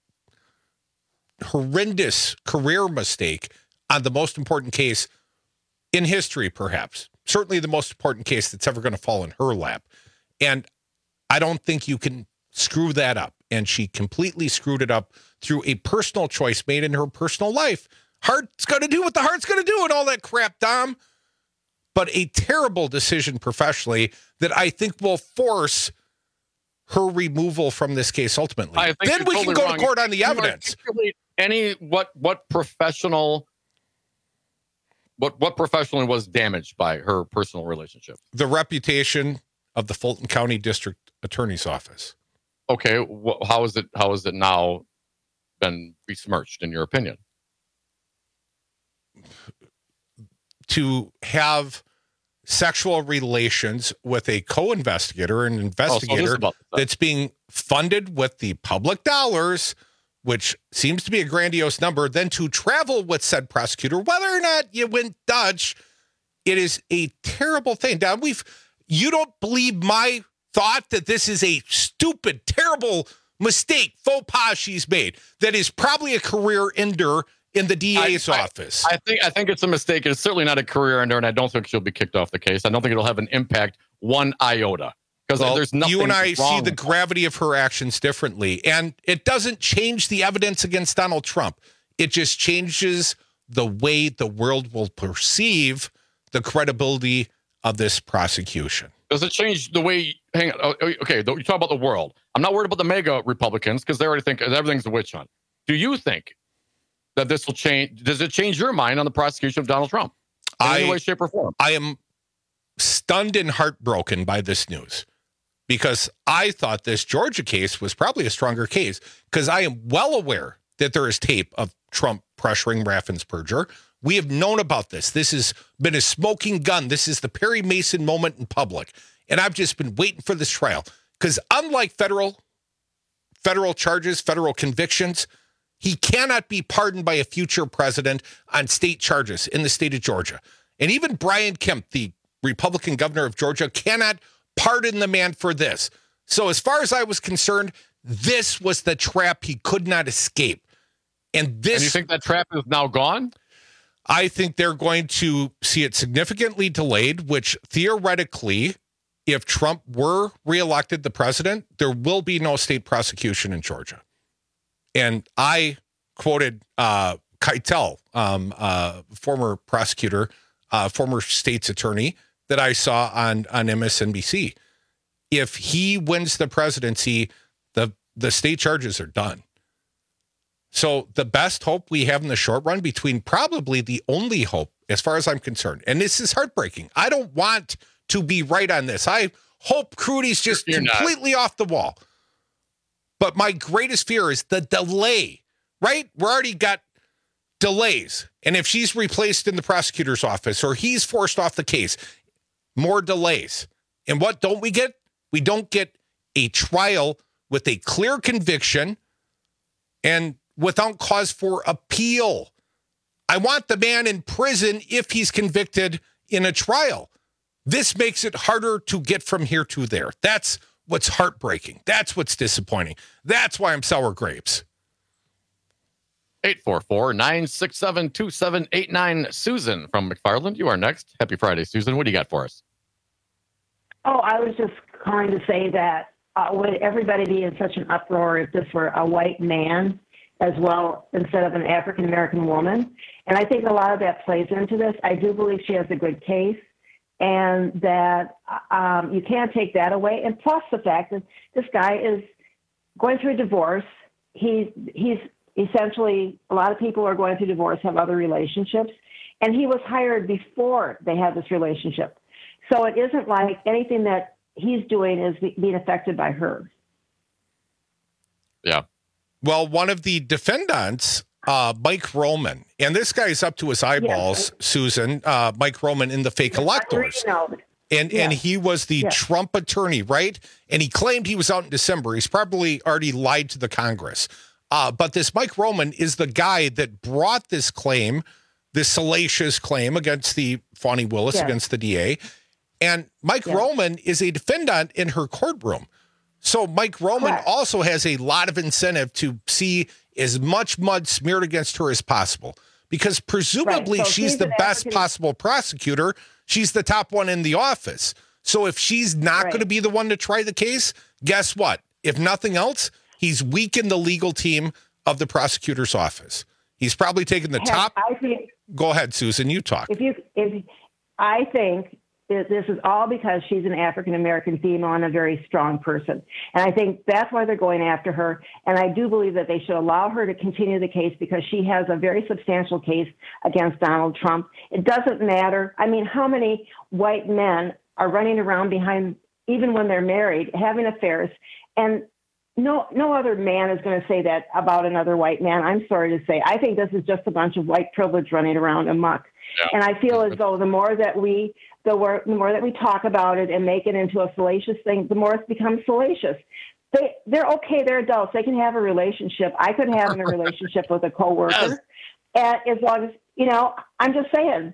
Speaker 14: horrendous career mistake on the most important case in history, perhaps. Certainly the most important case that's ever going to fall in her lap. And I don't think you can screw that up. And she completely screwed it up through a personal choice made in her personal life. Heart's going to do what the heart's going to do and all that crap, Dom. But a terrible decision professionally that I think will force her removal from this case ultimately. Then we can go to court on the evidence.
Speaker 15: What professionally was damaged by her personal relationship?
Speaker 14: The reputation of the Fulton County District Attorney's Office.
Speaker 15: Okay, how is it now been besmirched in your opinion?
Speaker 14: To have sexual relations with a co-investigator, an investigator that's being funded with the public dollars, which seems to be a grandiose number, then to travel with said prosecutor, whether or not you went Dutch, it is a terrible thing. Now, you don't believe my thought that this is a stupid, terrible mistake, faux pas she's made, that is probably a career ender in the DA's office.
Speaker 15: I think it's a mistake. It's certainly not a career ender, and I don't think she'll be kicked off the case. I don't think it'll have an impact one iota. Because there's nothing
Speaker 14: you and I
Speaker 15: wrong
Speaker 14: see the gravity of her actions differently. And it doesn't change the evidence against Donald Trump. It just changes the way the world will perceive the credibility of this prosecution.
Speaker 15: Does it change the way? Hang on. Okay, you talk about the world. I'm not worried about the mega Republicans because they already think everything's a witch hunt. Do you think that this will change? Does it change your mind on the prosecution of Donald Trump in any way, shape, or form?
Speaker 14: I am stunned and heartbroken by this news because I thought this Georgia case was probably a stronger case because I am well aware that there is tape of Trump pressuring Raffensperger. We have known about this. This has been a smoking gun. This is the Perry Mason moment in public. And I've just been waiting for this trial because unlike federal charges, federal convictions, he cannot be pardoned by a future president on state charges in the state of Georgia. And even Brian Kemp, the Republican governor of Georgia, cannot pardon the man for this. So as far as I was concerned, this was the trap he could not escape. And you
Speaker 15: think that trap is now gone?
Speaker 14: I think they're going to see it significantly delayed, which theoretically, if Trump were reelected the president, there will be no state prosecution in Georgia. And I quoted Keitel, former prosecutor, former state's attorney that I saw on MSNBC. If he wins the presidency, the state charges are done. So the best hope we have in the short run, between probably the only hope, as far as I'm concerned, and this is heartbreaking. I don't want to be right on this. I hope Crudy's just completely off the wall. But my greatest fear is the delay, right? We're already got delays. And if she's replaced in the prosecutor's office or he's forced off the case, more delays. And what don't we get? We don't get a trial with a clear conviction and without cause for appeal. I want the man in prison if he's convicted in a trial. This makes it harder to get from here to there. That's what's heartbreaking. That's what's disappointing. That's why I'm sour grapes.
Speaker 15: 844-967-2789. Susan from McFarland, you are next. Happy Friday, Susan. What do you got for us?
Speaker 21: Oh, I was just calling to say that would everybody be in such an uproar if this were a white man as well instead of an African-American woman? And I think a lot of that plays into this. I do believe she has a good case, and that you can't take that away. And plus the fact that this guy is going through a divorce. He's essentially, a lot of people who are going through divorce have other relationships, and he was hired before they had this relationship. So it isn't like anything that he's doing is being affected by her.
Speaker 15: Yeah.
Speaker 14: Well, one of the defendants, Mike Roman, and this guy's up to his eyeballs, yes. Susan, Mike Roman in the fake electors. And he was the Trump attorney, right? And he claimed he was out in December. He's probably already lied to the Congress. But this Mike Roman is the guy that brought this claim, this salacious claim against the Fani Willis, against the DA. And Mike Roman is a defendant in her courtroom. So Mike Roman also has a lot of incentive to see as much mud smeared against her as possible, because presumably so she's the best possible prosecutor. She's the top one in the office. So if she's not going to be the one to try the case, guess what? If nothing else, he's weakened the legal team of the prosecutor's office. He's probably taken the top. Go ahead, Susan, you talk.
Speaker 21: I think this is all because she's an African-American female and a very strong person. And I think that's why they're going after her. And I do believe that they should allow her to continue the case because she has a very substantial case against Donald Trump. It doesn't matter. I mean, how many white men are running around behind, even when they're married, having affairs? And no other man is going to say that about another white man. I'm sorry to say. I think this is just a bunch of white privilege running around amok. Yeah. And I feel as though the more that we talk about it and make it into a salacious thing, the more it becomes salacious. They're okay. They're adults. They can have a relationship. I could have a relationship with a coworker, and as long as I'm just saying.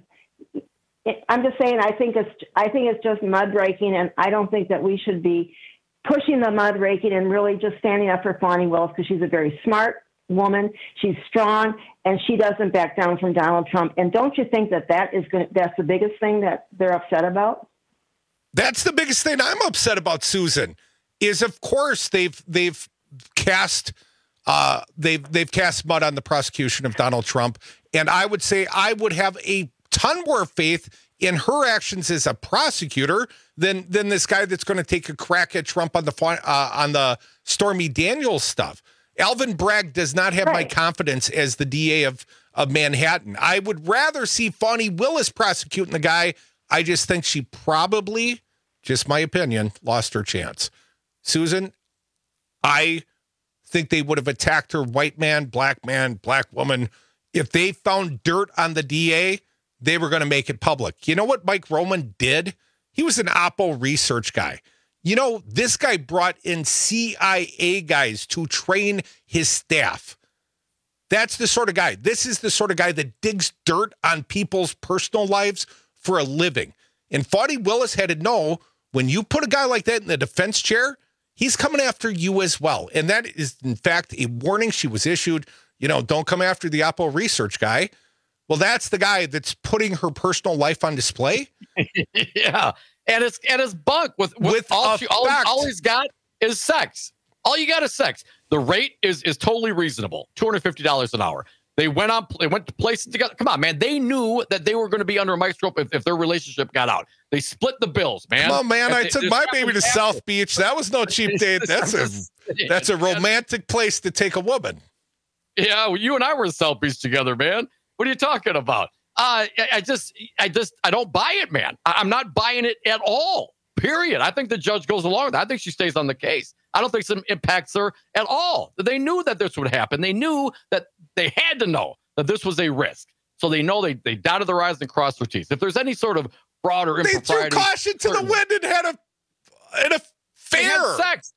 Speaker 21: I think it's just mudraking, and I don't think that we should be pushing the mudraking and really just standing up for Fani Willis because she's a very smart woman. She's strong, and she doesn't back down from Donald Trump. And don't you think that's the biggest thing that they're upset about?
Speaker 14: That's the biggest thing I'm upset about, Susan, is of course they've cast mud on the prosecution of Donald Trump. And I would say I would have a ton more faith in her actions as a prosecutor than this guy that's going to take a crack at Trump on the Stormy Daniels stuff. Alvin Bragg does not have my confidence as the DA of Manhattan. I would rather see Fani Willis prosecuting the guy. I just think she probably, just my opinion, lost her chance. Susan, I think they would have attacked her white man, black woman. If they found dirt on the DA, they were going to make it public. You know what Mike Roman did? He was an Oppo research guy. You know, this guy brought in CIA guys to train his staff. That's the sort of guy. This is the sort of guy that digs dirt on people's personal lives for a living. And Fani Willis had to know, when you put a guy like that in the defense chair, he's coming after you as well. And that is, in fact, a warning she was issued. You know, don't come after the Oppo research guy. Well, that's the guy that's putting her personal life on display.
Speaker 15: Yeah. And it's bunk with all he's got is sex. All you got is sex. The rate is totally reasonable. $250 an hour. They went to places together. Come on, man. They knew that they were going to be under a microscope if their relationship got out. They split the bills, man.
Speaker 14: Come on, man. I took my baby to South Beach. That was no cheap date. That's a romantic place to take a woman.
Speaker 15: Yeah, well, you and I were in South Beach together, man. What are you talking about? I don't buy it, man. I'm not buying it at all, period. I think the judge goes along with that. I think she stays on the case. I don't think it impacts her at all. They knew that this would happen. They knew that they had to know that this was a risk. So they know they dotted their I's and crossed their T's. If there's any sort of fraud or impropriety.
Speaker 14: They threw caution to the wind and had an affair.
Speaker 15: They had sex.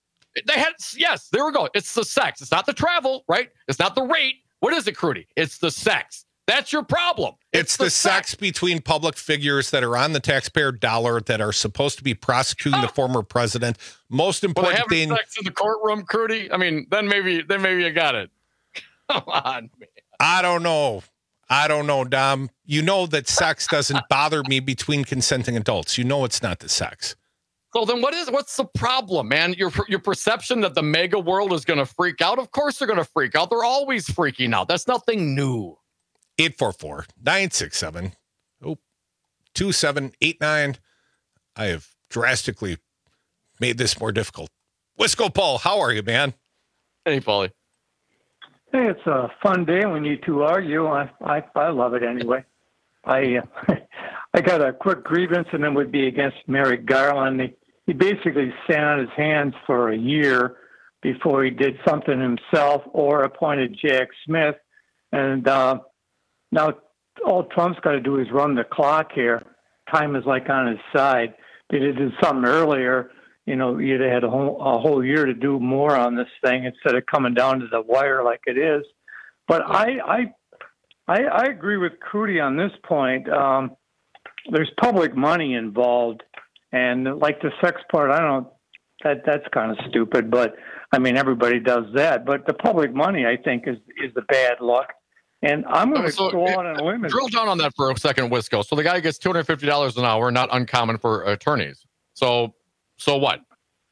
Speaker 15: Yes, there we go. It's the sex. It's not the travel, right? It's not the rate. What is it, Crudy? It's the sex. That's your problem.
Speaker 14: It's the sex between public figures that are on the taxpayer dollar that are supposed to be prosecuting the former president. Most important thing.
Speaker 15: Sex in the courtroom, Crudy. I mean, then maybe you got it. Come on, man.
Speaker 14: I don't know, Dom. You know that sex doesn't bother me between consenting adults. You know it's not the sex.
Speaker 15: So then what's the problem, man? Your perception that the mega world is going to freak out? Of course they're going to freak out. They're always freaking out. That's nothing new.
Speaker 14: 844-967-2789. I have drastically made this more difficult. Wisco Paul, how are you, man?
Speaker 15: Hey, Paulie.
Speaker 4: Hey, it's a fun day when you two argue. I love it anyway. I got a quick grievance, and it would be against Merrick Garland. He basically sat on his hands for a year before he did something himself or appointed Jack Smith. And now all Trump's got to do is run the clock here. Time is like on his side. If he did something earlier, you know, you'd have had a whole year to do more on this thing instead of coming down to the wire like it is. But I agree with Crudy on this point. There's public money involved, and like the sex part, that's kind of stupid. But I mean, everybody does that. But the public money, I think, is the bad luck. And I'm going to go on a limb.
Speaker 15: Drill down on that for a second, Wisco. So the guy gets $250 an hour, not uncommon for attorneys. So what?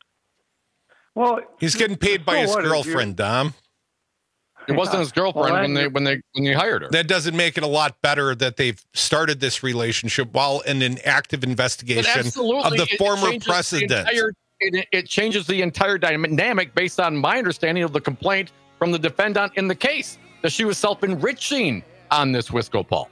Speaker 4: Well,
Speaker 14: he's getting paid by his girlfriend, Dom.
Speaker 15: It wasn't his girlfriend when they hired her.
Speaker 14: That doesn't make it a lot better that they've started this relationship while in an active investigation of the former president.
Speaker 15: It changes the entire dynamic based on my understanding of the complaint from the defendant in the case that she was self-enriching on this Wisco, Paul.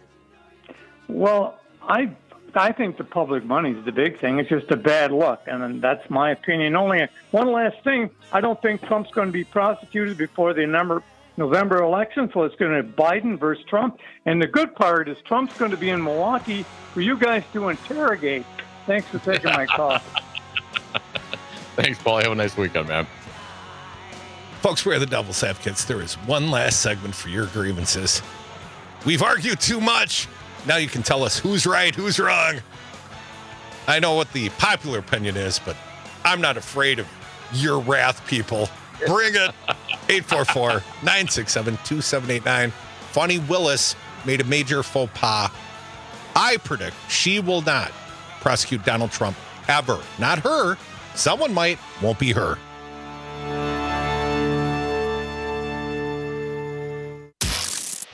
Speaker 4: Well, I think the public money is the big thing. It's just a bad luck, and that's my opinion. Only one last thing. I don't think Trump's going to be prosecuted before the November election, so it's going to be Biden versus Trump. And the good part is Trump's going to be in Milwaukee for you guys to interrogate. Thanks for taking my call.
Speaker 15: Thanks, Paul. Have a nice weekend, man.
Speaker 14: Folks, we're the Devil's Advocates. There is one last segment for your grievances. We've argued too much. Now you can tell us who's right, who's wrong. I know what the popular opinion is, but I'm not afraid of your wrath, people. Bring it. 844-967-2789. Fani Willis made a major faux pas. I predict she will not prosecute Donald Trump ever. Not her. Someone might. Won't be her.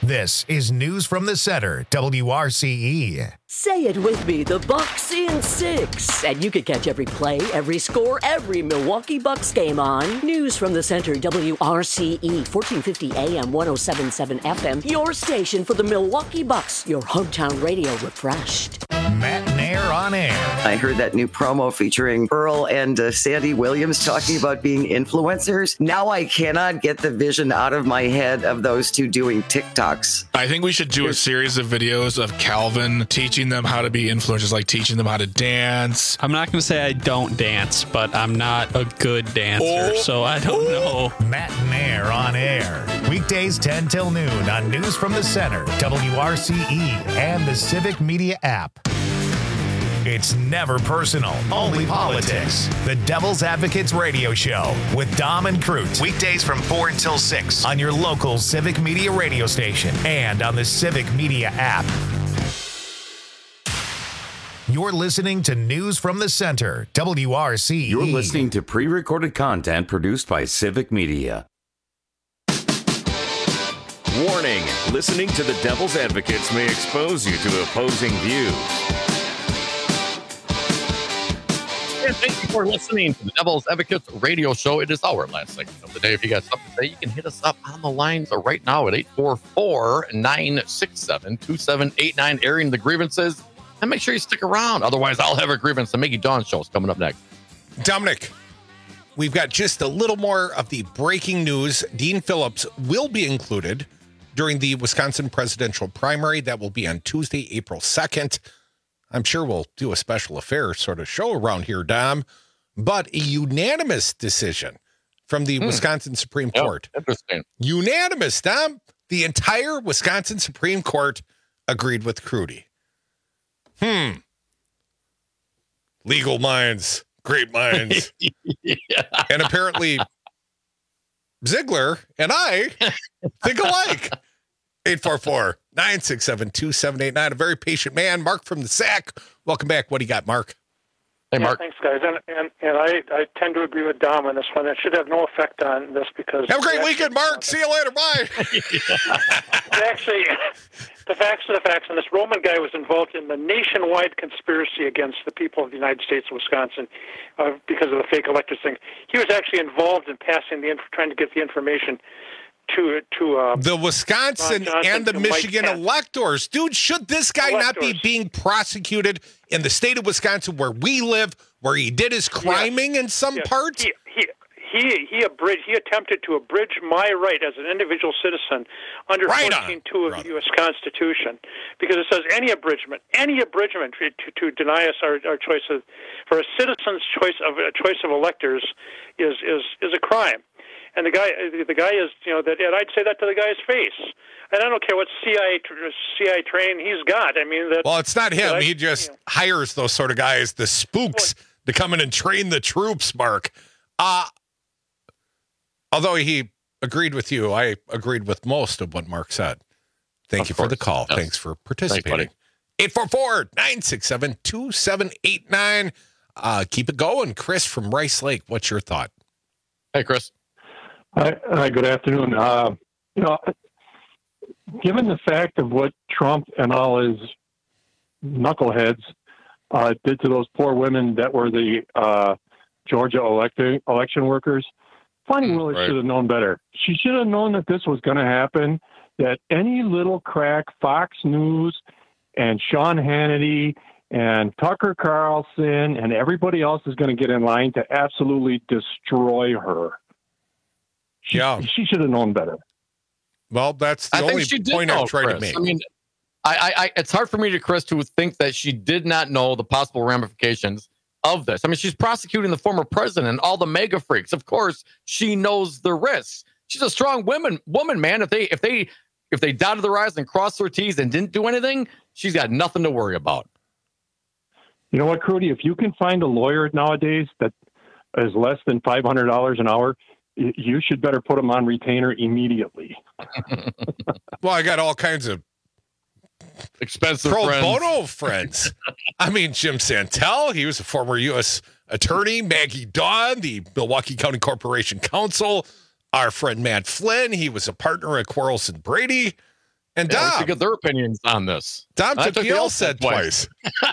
Speaker 12: This is News from the Center, WRCE.
Speaker 18: Say it with me, the Bucks in 6. And you can catch every play, every score, every Milwaukee Bucks game on News from the Center, WRCE, 1450 AM, 107.7 FM, your station for the Milwaukee Bucks, your hometown radio refreshed.
Speaker 12: Matt Nair on air.
Speaker 5: I heard that new promo featuring Earl and Sandy Williams talking about being influencers. Now I cannot get the vision out of my head of those two doing TikToks.
Speaker 22: I think we should do a series of videos of Calvin teaching them how to be influencers, like teaching them how to dance.
Speaker 23: I'm not going to say I don't dance, but I'm not a good dancer, so I don't know.
Speaker 12: Matt Nair on air. Weekdays 10 till noon on News from the Center, WRCE, and the Civic Media app. It's never personal, only politics. The Devil's Advocates Radio Show with Dom and Crute. Weekdays from 4 until 6 on your local Civic Media radio station and on the Civic Media app. You're listening to News from the Center, WRCE.
Speaker 13: You're listening to pre-recorded content produced by Civic Media. Warning, listening to the Devil's Advocates may expose you to opposing views.
Speaker 15: And thank you for listening to the Devil's Advocates Radio Show. It is our last segment of the day. If you got something to say, you can hit us up on the lines right now at 844-967-2789, airing the grievances. And make sure you stick around. Otherwise, I'll have a grievance. The Mickey Dawn Show is coming up next.
Speaker 14: Dominic, we've got just a little more of the breaking news. Dean Phillips will be included during the Wisconsin presidential primary. That will be on Tuesday, April 2nd. I'm sure we'll do a special affairs sort of show around here, Dom. But a unanimous decision from the Wisconsin Supreme Court.
Speaker 15: Interesting.
Speaker 14: Unanimous, Dom. The entire Wisconsin Supreme Court agreed with Crudy. Legal minds, great minds.
Speaker 15: Yeah.
Speaker 14: And apparently Ziegler and I think alike. 844-967-2789. A very patient man, Mark from the SAC. Welcome back. What do you got, Mark?
Speaker 15: Hey, Mark.
Speaker 4: Thanks, guys. And I tend to agree with Dom on this one. It should have no effect on this because...
Speaker 14: Have a great weekend, Mark. See you later. Bye.
Speaker 4: Actually, the facts are the facts. And this Roman guy was involved in the nationwide conspiracy against the people of the United States of Wisconsin because of the fake electors thing. He was actually involved in passing trying to get the information to
Speaker 14: the Wisconsin and the Michigan electors. Dude, should this guy not be being prosecuted in the state of Wisconsin where we live, where he did his criming in some parts?
Speaker 4: He attempted to abridge my right as an individual citizen under 14.2 of the U.S. Constitution, because it says any abridgment to deny us our choice for a citizen's choice of electors is a crime. And the guy is, and I'd say that to the guy's face. And I don't care what CIA training he's got. I mean,
Speaker 14: well, it's not him. He just hires those sort of guys, the spooks, to come in and train the troops, Mark. Although he agreed with you, I agreed with most of what Mark said. Thank you for the call. Yes. Thanks for participating. 844-967-2789. Keep it going. Chris from Rice Lake, what's your thought?
Speaker 15: Hey, Chris.
Speaker 9: Hi, good afternoon. Given the fact of what Trump and all his knuckleheads did to those poor women that were the Georgia election workers, Fani Willis should have known better. She should have known that this was going to happen, that any little crack, Fox News and Sean Hannity and Tucker Carlson and everybody else is going to get in line to absolutely destroy her. She should have known better.
Speaker 14: Well, that's the only point I'm trying to make.
Speaker 15: I mean, it's hard for me to think that she did not know the possible ramifications of this. I mean, she's prosecuting the former president and all the mega freaks. Of course, she knows the risks. She's a strong woman, man. If they dotted their I's and crossed their T's and didn't do anything, she's got nothing to worry about.
Speaker 9: You know what, Crudy? If you can find a lawyer nowadays that is less than $500 an hour, you should better put them on retainer immediately.
Speaker 14: Well, I got all kinds of
Speaker 15: expensive
Speaker 14: pro bono friends. I mean, Jim Santel, he was a former U.S. attorney. Maggie Dawn, the Milwaukee County Corporation Counsel. Our friend Matt Flynn, he was a partner at Quarles and Brady. And
Speaker 15: Yeah, we
Speaker 14: Dom.
Speaker 15: should get their opinions on this.
Speaker 14: Dom
Speaker 15: I
Speaker 14: took the L said
Speaker 15: twice.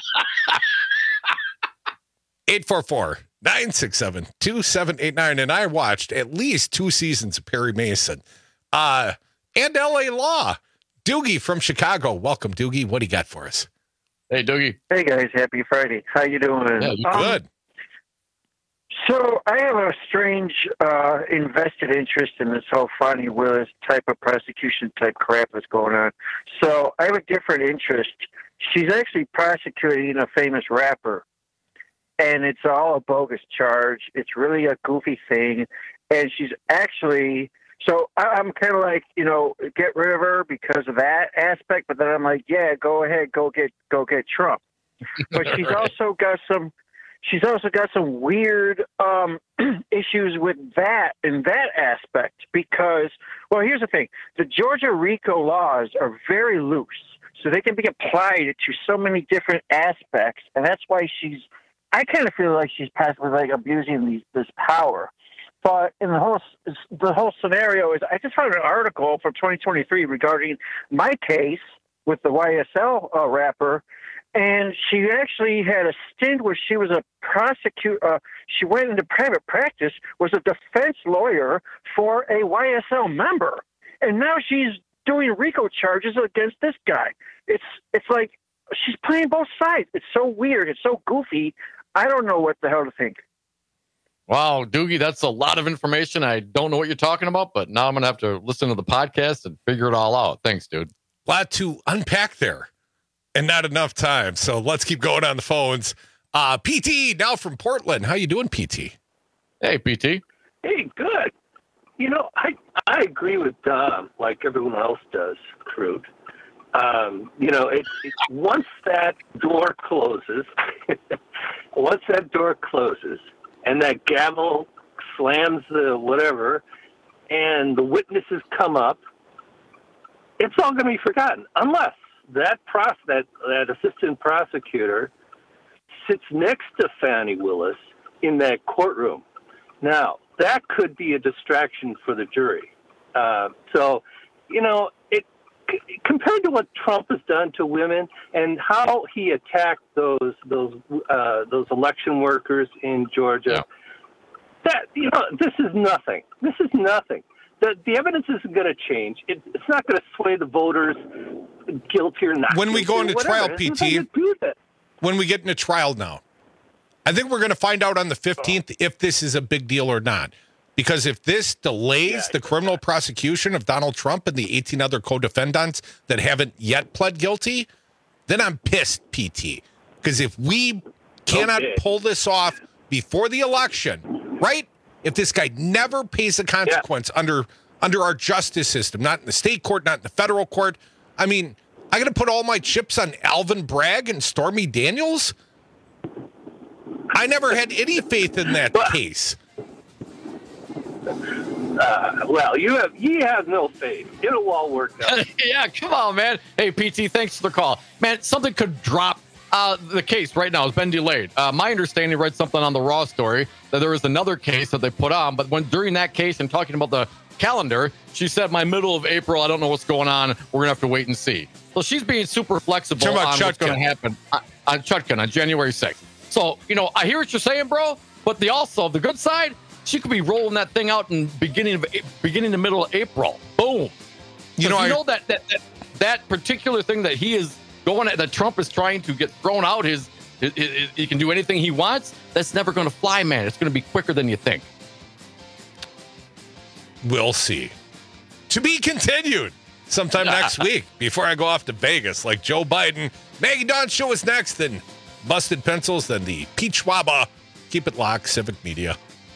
Speaker 14: 844-967-2789. And I watched at least 2 seasons of Perry Mason. And L.A. Law. Doogie from Chicago. Welcome, Doogie. What do you got for us?
Speaker 15: Hey, Doogie.
Speaker 1: Hey, guys. Happy Friday. How you doing?
Speaker 14: Yeah, you good.
Speaker 1: So I have a strange invested interest in this whole Fani Willis type of prosecution type crap that's going on. So I have a different interest. She's actually prosecuting a famous rapper, and it's all a bogus charge. It's really a goofy thing, and she's actually... So I'm kind of like, get rid of her because of that aspect, but then I'm like, yeah, go ahead, go get Trump. But she's also got some weird issues with that in that aspect because, well, here's the thing: the Georgia RICO laws are very loose, so they can be applied to so many different aspects, and that's why I kind of feel like she's possibly like abusing this power. But in the whole scenario is, I just found an article from 2023 regarding my case with the YSL rapper, and she actually had a stint where she was a prosecutor. She went into private practice, was a defense lawyer for a YSL member, and now she's doing RICO charges against this guy. It's like she's playing both sides. It's so weird. It's so goofy. I don't know what the hell to think.
Speaker 15: Wow, Doogie, that's a lot of information. I don't know what you're talking about, but now I'm going to have to listen to the podcast and figure it all out. Thanks, dude.
Speaker 14: A lot to unpack there and not enough time. So let's keep going on the phones. PT, now from Portland. How you doing, PT?
Speaker 15: Hey, PT.
Speaker 3: Hey, good. I agree with Dom, like everyone else does, Crude. It's once that door closes, and that gavel slams the whatever, and the witnesses come up, it's all going to be forgotten, unless that assistant prosecutor sits next to Fani Willis in that courtroom. Now, that could be a distraction for the jury. Compared to what Trump has done to women and how he attacked those election workers in Georgia, this is nothing. This is nothing. The evidence isn't going to change. It's not going to sway the voters guilty or not.
Speaker 14: When we go into trial, PT, when we get into trial now, I think we're going to find out on the 15th if this is a big deal or not. Because if this delays the criminal prosecution of Donald Trump and the 18 other co-defendants that haven't yet pled guilty, then I'm pissed, PT. Because if we cannot pull this off before the election, right? If this guy never pays a consequence under our justice system, not in the state court, not in the federal court, I mean, I got to put all my chips on Alvin Bragg and Stormy Daniels? I never had any faith in that case.
Speaker 3: Well, you have no faith. It'll all work out.
Speaker 15: Yeah, come on, man. Hey, PT, thanks for the call. Man, something could drop. The case right now has been delayed. My understanding, read something on the Raw story that there was another case that they put on, but during that case and talking about the calendar, she said, my middle of April, I don't know what's going on. We're going to have to wait and see. So she's being super flexible on what's going to happen on Chutkin on January 6th. So, I hear what you're saying, bro, but the good side, she could be rolling that thing out in beginning to middle of April. Boom. That particular thing that he is going at, that Trump is trying to get thrown out, he can do anything he wants. That's never going to fly, man. It's going to be quicker than you think.
Speaker 14: We'll see. To be continued sometime next week before I go off to Vegas like Joe Biden. Maggie Dawn Show is next, then Busted Pencils, then the Peach Waba. Keep it locked, Civic Media.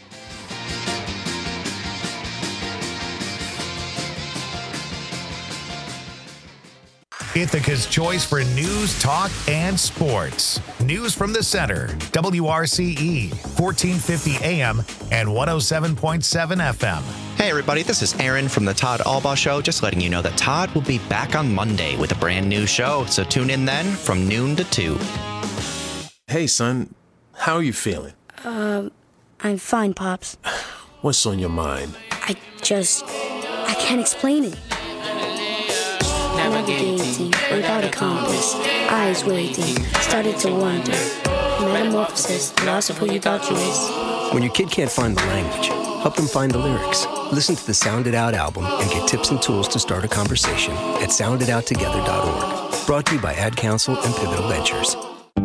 Speaker 12: Ithaca's choice for news, talk, and sports. News from the center. WRCE, 1450 AM and 107.7 FM.
Speaker 16: Hey everybody, this is Aaron from the Todd Albaugh Show. Just letting you know that Todd will be back on Monday with a brand new show. So tune in then from noon to 2.
Speaker 24: Hey son, how are you feeling?
Speaker 25: I'm fine, Pops.
Speaker 24: What's on your mind?
Speaker 25: I can't explain it. navigating without a compass, eyes waiting, started to wonder. Metamorphosis, the loss of who you thought you was.
Speaker 2: When your kid can't find the language, help them find the lyrics. Listen to the Sound It Out album and get tips and tools to start a conversation at sounditouttogether.org. Brought to you by Ad Council and Pivotal Ventures.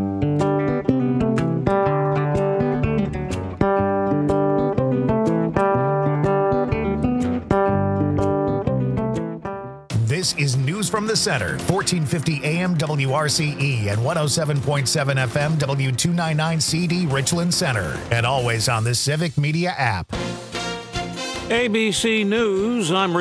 Speaker 12: This is News from the Center, 1450 AM WRCE and 107.7 FM W299 CD Richland Center, and always on the Civic Media app.
Speaker 8: ABC News, I'm